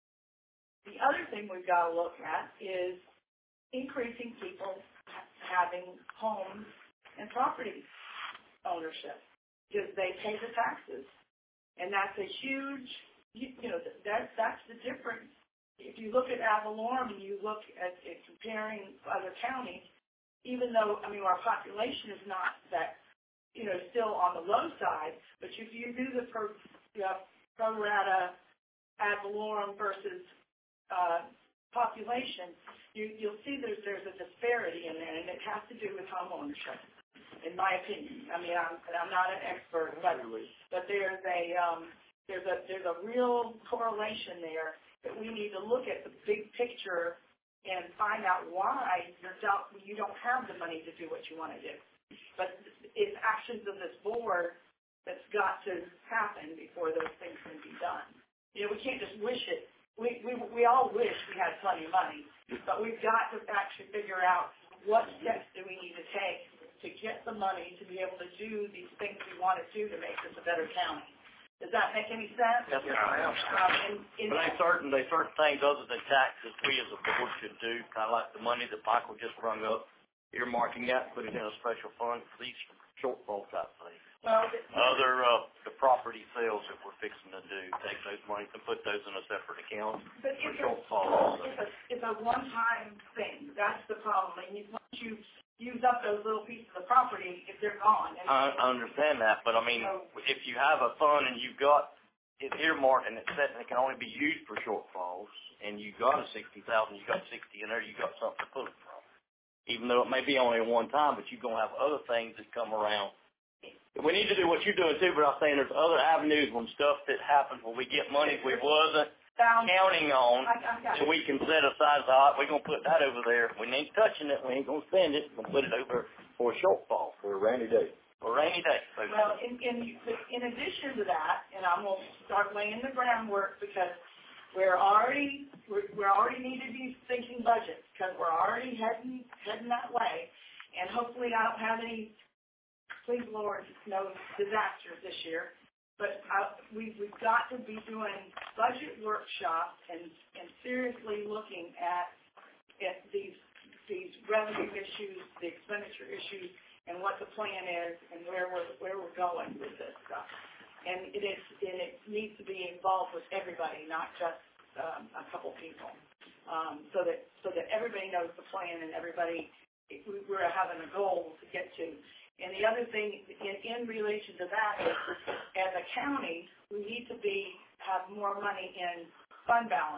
the other thing we've got to look at is increasing people having homes and property ownership, because they pay the taxes. And that's a huge, you, you know, that, that's the difference. If you look at Avalon and you look at, at comparing other counties, even though, I mean, our population is not that, you know, still on the low side, but if you do the pro, you know, pro rata ad valorem versus uh, population, you, you'll see there's, there's a disparity in there, and it has to do with home ownership, in my opinion. I mean, I'm, I'm not an expert, but, but there's a, um, there's a, there's a real correlation there that we need to look at the big picture and find out why you're don't, you don't have the money to do what you want to do. But it's actions of this board that's got to happen before those things can be done. You know, we can't just wish it. We, we, we all wish we had plenty of money, but we've got to actually figure out what steps do we need to take to get the money to be able to do these things we want to do to make this a better county. Does that make any sense? Yes, ma'am. Um, in, in But there's certain, there's certain things other than taxes we as a board should do, kind of like the money that Michael just brung up, earmarking that, put it in a special fund for these shortfall type things. Well, Other, uh, the property sales that we're fixing to do, take those monies and put those in a separate account but for it's shortfalls. a, it's a, it's a one-time thing. That's the problem. And you, once you use up those little pieces of property, if they're gone. And I, I understand that, but I mean, if you have a fund and you've got it earmarked and it's set and it can only be used for shortfalls, and you got a sixty thousand, you got sixty in there, you got something to pull it from. Even though it may be only one time, but you're gonna have other things that come around. We need to do what you're doing too, but I'm saying there's other avenues when stuff that happens when we get money we wasn't Sounds, counting on, I, I got so we can set aside, all right, we're going to put that over there. We ain't touching it. We ain't going to spend it. We're going to put it over for a shortfall. For a rainy day. For a rainy day. So, well, in, in, in addition to that, and I'm going to start laying the groundwork because we're already, we're, we already need to be thinking budget because we're already heading, heading that way. And hopefully I don't have any, please Lord, no disasters this year. But I, we, we've got to be doing budget workshops and, and seriously looking at, at these, these revenue issues, the expenditure issues, and what the plan is and where we're, where we're going with this stuff. And it is, and it needs to be involved with everybody, not just um, a couple people, um, so that so that everybody knows the plan and everybody, we're having a goal to get to. And the other thing in, in relation to that is, as a county, we need to be have more money in fund balance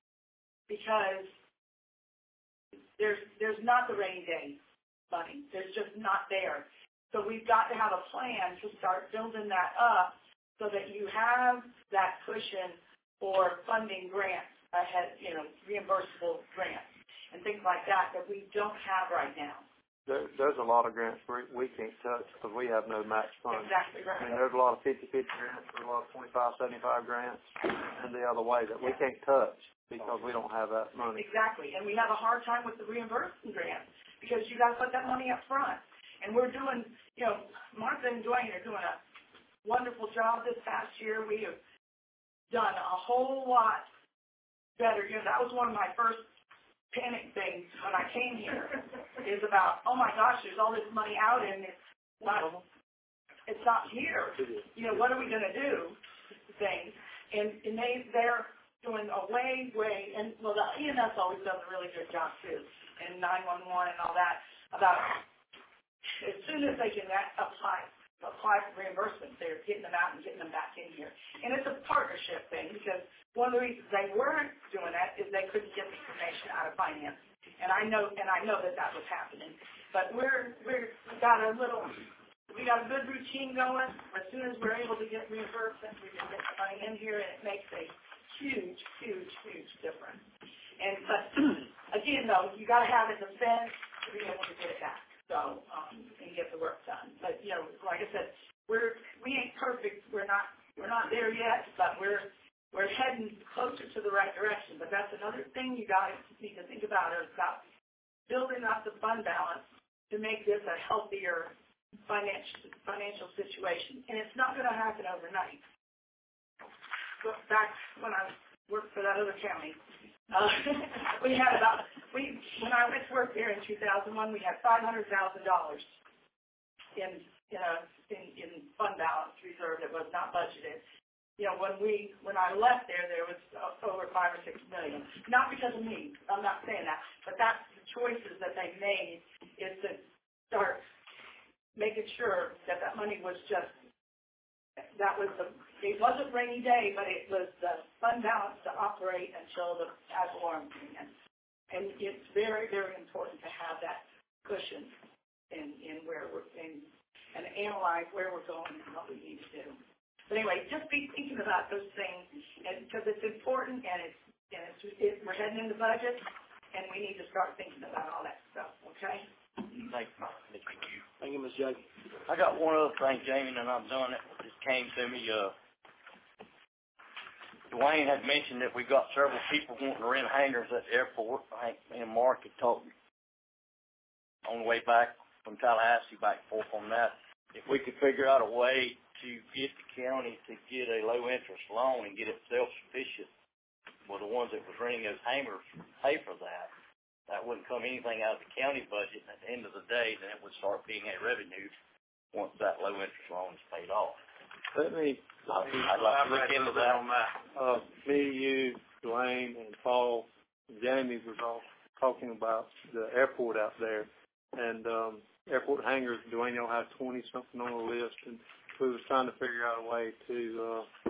because there's there's not the rainy day money. There's just not there. So we've got to have a plan to start building that up so that you have that cushion for funding grants ahead, you know, reimbursable grants and things like that that we don't have right now. There, there's a lot of grants we, we can't touch because we have no match funds. Exactly right. I mean, there's a lot of fifty-fifty grants, there's a lot of twenty-five seventy-five grants, and the other way that we can't touch because we don't have that money. Exactly, and we have a hard time with the reimbursement grants because you got to put that money up front. And we're doing, you know, Martha and Dwayne are doing a wonderful job this past year. We have done a whole lot better. You know, that was one of my first panic things when I came here is about, oh my gosh, there's all this money out and it's not, it's not here. You know, what are we going to do? Things. And, and they, they're doing a way, way, and well, the E M S always does a really good job too, and nine one one and all that, about as soon as they can apply, apply for reimbursement, they're getting them out and getting them back in here. And it's a partnership thing because one of the reasons they weren't doing that is they couldn't get the information out of finance. And I know, and I know that that was happening. But we're, we're, we got a little, we got a good routine going. As soon as we're able to get reimbursement, we can get the money in here and it makes a huge, huge, huge difference. And, but again though, you gotta have it to spend to be able to get it back. So, um, and get the work done. But, you know, like I said, we're, we ain't perfect. We're not, we're not there yet, but we're, we're heading closer to the right direction. But that's another thing you guys need to think about is about building up the fund balance to make this a healthier financial financial situation. And it's not going to happen overnight. But back when I worked for that other county, uh, we had about we when I went to work there in two thousand one, we had five hundred thousand dollars in uh, in in fund balance reserve that was not budgeted. You know, when we when I left there, there was uh, over five or six million. Not because of me. I'm not saying that, but that's the choices that they made is to start making sure that that money was just that was the it wasn't rainy day, but it was the fund balance to operate until the ad valorem came in. And it's very very important to have that cushion in in where we're in and analyze where we're going and what we need to do. But anyway, just be thinking about those things, and because it's important, and it's and it's it, we're heading into budget, and we need to start thinking about all that stuff. Okay. Thank you. Thank you. Thank you, Miz Jackie. I got one other thing, Jamie, and I'm done. It just came to me. Uh, Dwayne had mentioned that we got several people wanting to rent hangars at the airport. I think me and Mark had talked on the way back from Tallahassee back and forth on that. If we could figure out a way to get the county to get a low-interest loan and get it self-sufficient, well, the ones that was renting those hangars pay for that. That wouldn't come anything out of the county budget. And at the end of the day, then it would start being a revenue once that low-interest loan is paid off. Let me, I'd, I'd like to look into that. on that. Uh, me, you, Dwayne, and Paul, and Jamie was all talking about the airport out there. And um, airport hangars, Dwayne, y'all have twenty-something on the list. And we was trying to figure out a way to uh,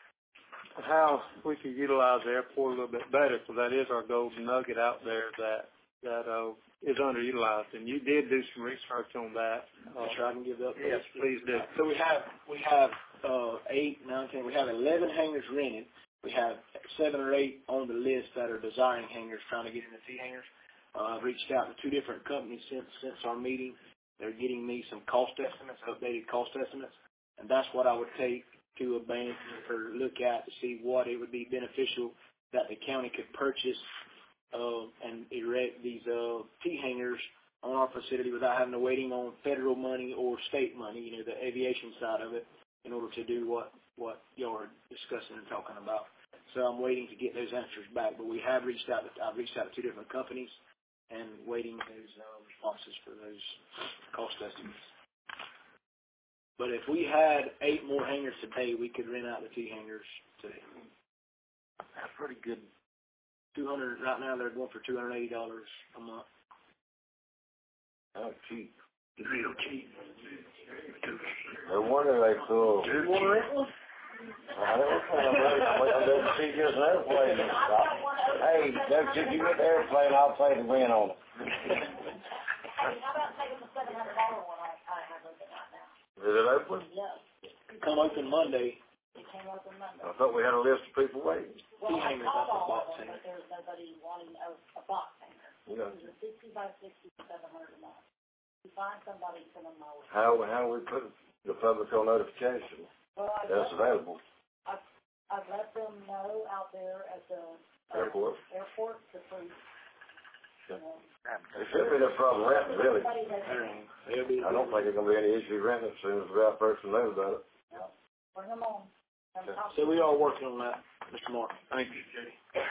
how we could utilize the airport a little bit better. So that is our golden nugget out there that that uh, is underutilized. And you did do some research on that. Uh, sure I can give up. Yes, please do. So we have we have uh, eight, nine, ten. We have eleven hangars rented. We have seven or eight on the list that are desiring hangars, trying to get into T hangars. Uh, I've reached out to two different companies since since our meeting. They're getting me some cost estimates, updated cost estimates, and that's what I would take to a bank or look at to see what it would be beneficial that the county could purchase uh, and erect these uh, T hangars on our facility without having to waiting on federal money or state money, you know, the aviation side of it, in order to do what what y'all are discussing and talking about. So I'm waiting to get those answers back, but we have reached out. To, I've reached out to two different companies and waiting those uh, responses for those cost estimates. But if we had eight more hangars today, we could rent out the T hangars today. That's pretty good. Two hundred right now. They're going for two hundred eighty dollars a month. Oh, cheap. Real cheap. No wonder they pull. You want to rent one? I don't know. I don't see just an airplane. Hey, don't you get the airplane, I'll pay the rent on it. Hey, how about taking the seven hundred dollar one I, I have open right now? Is it open? Yeah. Come open Monday. It came open Monday. I thought we had a list of people waiting. Well, I hangers, called that's a all box of them, hanger. but there's nobody wanting a, a box hanger. Yeah. It was a sixty by sixty for seven hundred a month. If you find somebody, send them my way. How, how we put the public on notification? Well, I That's available. I've, I've let them know out there at the uh, Airport. airport to prove. Yeah. It should be no problem renting, really. I don't think there's going to be any issue renting as soon as the right person knows about it. No. Bring them on. Okay. So we are working on that, Mister Mark. Thank you, Judy.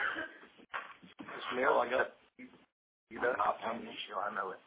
Mister Mill, I got, you got an issue, I know it.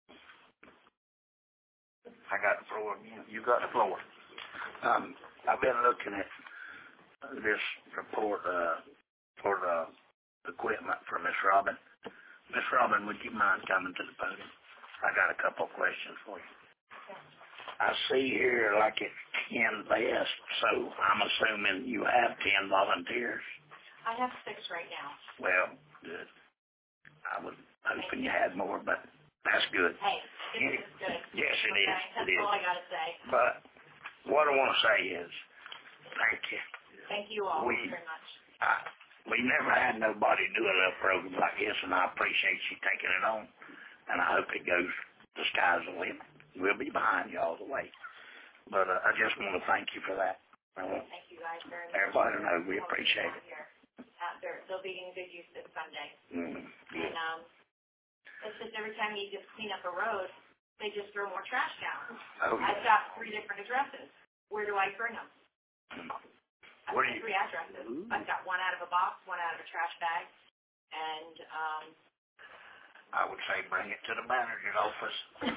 I got the floor again. You got the floor. Um, I've been looking at this report, uh, for the equipment for Miss Robin. Miss Robin, would you mind coming to the podium? I got a couple of questions for you. I see here like it's ten vests, so I'm assuming you have ten volunteers. I have six right now. Well, good. I was hoping you had more, but that's good. Hey, this is good. Yes, it okay, is. That's It is. all I got to say. But what I want to say is, thank you. Thank you all We- very much. I, we never had nobody do a little program like this, and I appreciate you taking it on. And I hope it goes, the sky's the limit. We'll be behind you all the way. But uh, I just want to thank you for that. I want Thank you guys very much. everybody to know we appreciate it. Uh, they're, they'll be getting good use this Sunday. Mm, And um, it's just every time you just clean up a road, they just throw more trash down. Oh, yeah. I've got three different addresses. Where do I bring them? I've Where got do you- three addresses. Ooh. I've got one out of a box, one out of a trash bag, and um, I would say bring it to the manager's office.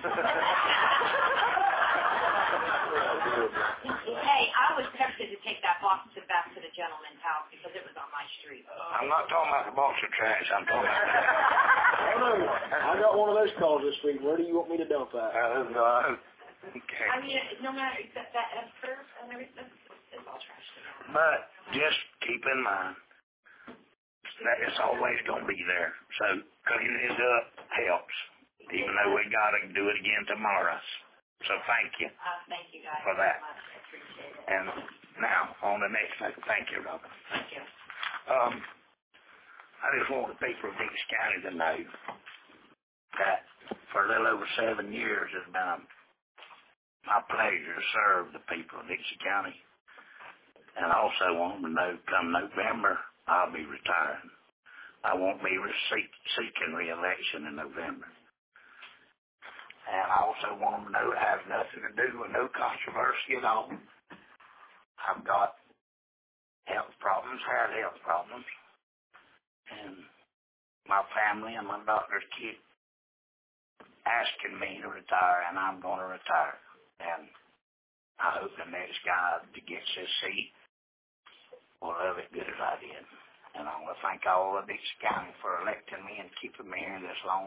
hey, I was tempted to take that box to back to the gentleman's house because it was on my street. I'm not talking about the box of trash. I'm talking about. Oh, no. I got one of those calls this week. Where do you want me to dump that? Oh, no. Okay. I mean, no matter that that that's curve and everything, that's, it's all trash. But just keep in mind that it's always going to be there. So cleaning it up helps, even though we got to do it again tomorrow. So thank you Uh, thank you guys for that. very much. I appreciate it. And now on the next thing. Thank you, Robin. Thank you. Um, I just want the people of Dixie County to know that for a little over seven years it's been a, my pleasure to serve the people of Dixie County. And I also want them to know come November, I'll be retiring. I won't be re- seeking re-election in November. And I also want them to know it has nothing to do with no controversy at all. I've got health problems, had health problems. And my family and my doctors keep asking me to retire, and I'm going to retire. And I hope the next guy that gets this seat will love it good as I did. And I want to thank all of Dixie County for electing me and keeping me here this long.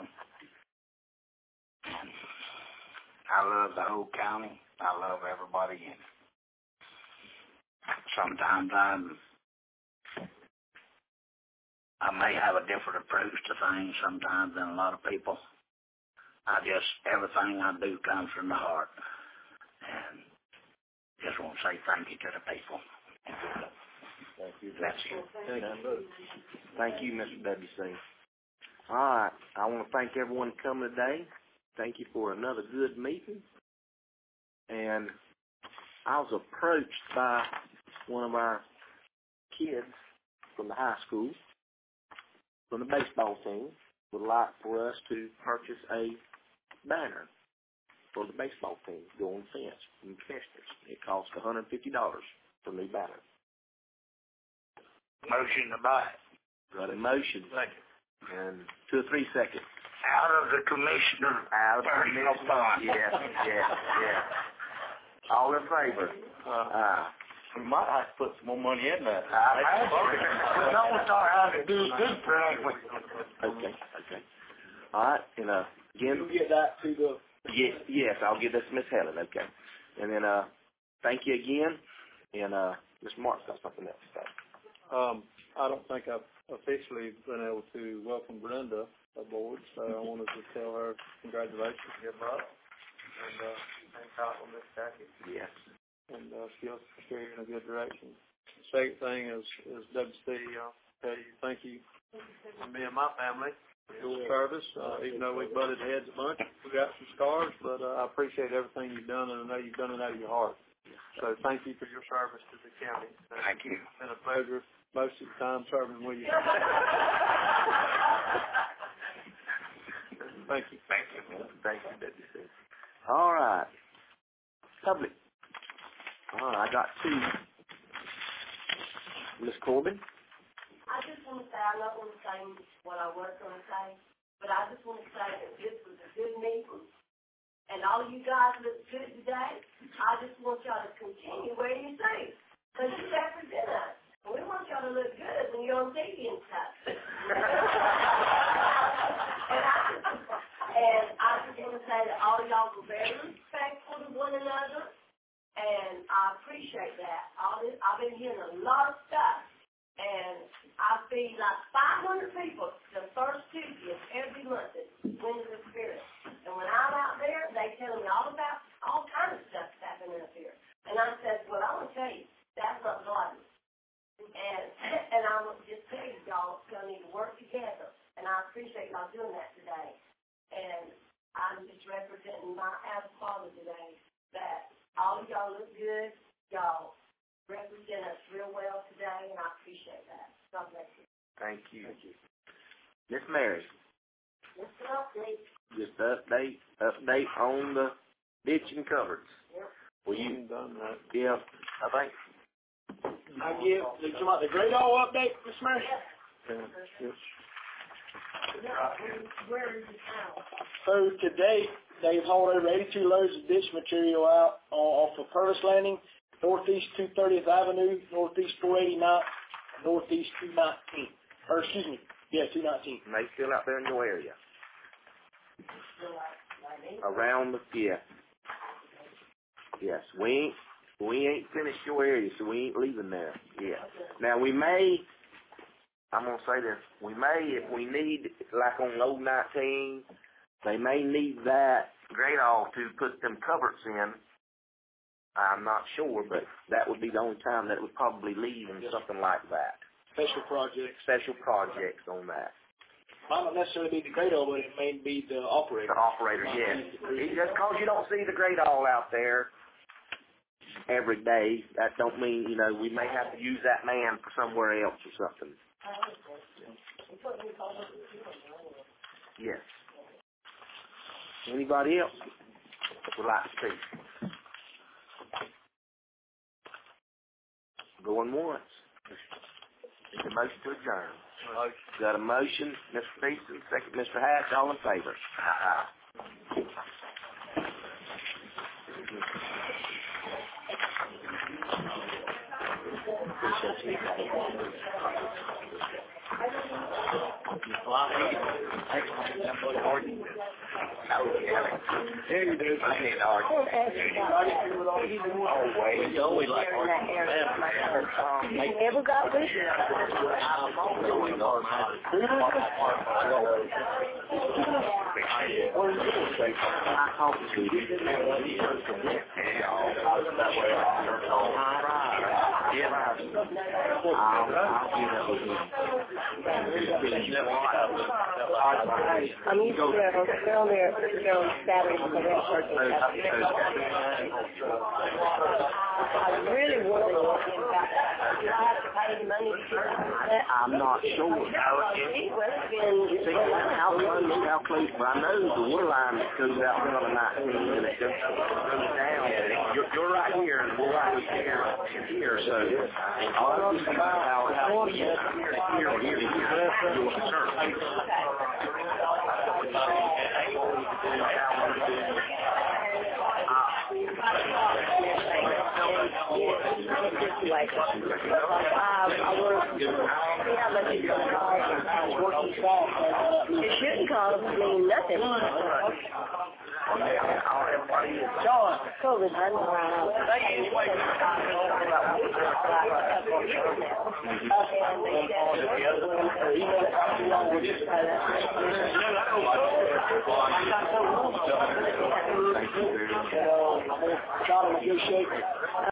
And I love the whole county. I love everybody in it. Sometimes I'm, I may have a different approach to things sometimes than a lot of people. I just, everything I do comes from the heart. And just want to say thank you to the people. Thank you. That's it. Thank you. Thank you, Mister W C. All right. I want to thank everyone coming today. Thank you for another good meeting. And I was approached by one of our kids from the high school, from the baseball team, would like for us to purchase a banner for the baseball team, go on the fence from Chester's. It costs one hundred fifty dollars for a new banner. Motion to buy it. Got a motion. Second. And two or three seconds. Out of the commissioner. Out of the personal commissioner. fund. Yes, yes, yes. All in favor? Uh, Aye. we might have to put some more money in that. We don't start having to do good for anything. Okay, okay. All right, and uh, again, You get that to the... yes, yes, I'll give this to Miss Helen, okay. And then, uh, thank you again, and uh, Miss Mark's got something else to say. Um, I don't think I've officially been able to welcome Brenda aboard, so I wanted to tell her congratulations, give her up, and uh, and compliment Jackie. Yes. And uh, she'll steer you in a good direction. The second thing is, is W C, uh, tell you thank you from me and my family for your service. Uh, even though we butted heads a bunch, we got some scars, but uh, I appreciate everything you've done, and I know you've done it out of your heart. So thank you for your service to the county. Thank you. It's been a pleasure most of the time serving with you. Thank you. Thank you. Thank you, W C. All right. Public. All right, I got two. Miss Corbin? I just want to say, I'm not going to say what I was going to say, but I just want to say that this was a good meeting, and all you guys look good today. I just want y'all to continue wearing your suits, because you represent us, and we want y'all to look good when you're on T V and stuff. and, I just, and I just want to say that all y'all were very respectful to one another, and I appreciate that. All this, I've been hearing a lot of stuff. And I feed like five hundred people the first Tuesday of every month at Wind of the Spirit. And when I'm out there, they tell me all about all kinds of stuff that's happening up here. And I said, well, I want to tell you, that's not God. And and I want to just tell you, y'all, it's going to need to work together. And I appreciate y'all doing that today. And I'm just representing my as father today, that all of y'all look good. Y'all represent us real well today, and I appreciate that. God bless you. Thank you. Thank you. Miss Mary? Mister Update. Just update, update on the ditch and covers. Well, you done that? Yeah, I think. I give the, the great all update, Miss Mary. Yeah, yes. Where is it now? So today they've hauled over eighty-two loads of ditch material out off of Purvis Landing, northeast two thirtieth Avenue, northeast four eighty-ninth, northeast two nineteenth. Or excuse me, yeah, two nineteenth. And they still out there in your area. Around the yeah. Yes, we ain't we ain't finished your area, so we ain't leaving there. Yeah. Now we may. I'm gonna say this. We may, if we need, like on load nineteen, they may need that great all to put them covers in. I'm not sure, but that would be the only time that would probably leave in something like that. Special projects. Special projects on that. Might not necessarily be the great all, but it may be the operator. The operator, yes. Just because you don't see the great all out there every day, that don't mean, you know, we may have to use that man for somewhere else or something. Yes. Anybody else would like to speak? Going once. Make a motion to adjourn. Got a motion, Mister Peterson, second Mister Hatch, all in favor? Aye. There you do. I can't argue. Always. You always like arguing. You never got with it. I talked to you. I'll get up with you. I'm used to it. I'll go there, there on Saturday for that birthday. I really want to look in back. Do I have to pay any money to get that? I'm not sure. Well, it's been, See, how close, how close, but I know the water line that goes out there on the nineteen and it goes, goes down. You're, you're right here and we're right here and here, so I'll just about how, how we get here, here, here, here, you're concerned. Like, um, I work, yeah, but it's going to cost, I was working fast. It shouldn't cost me nothing. John. COVID, I know Thank you.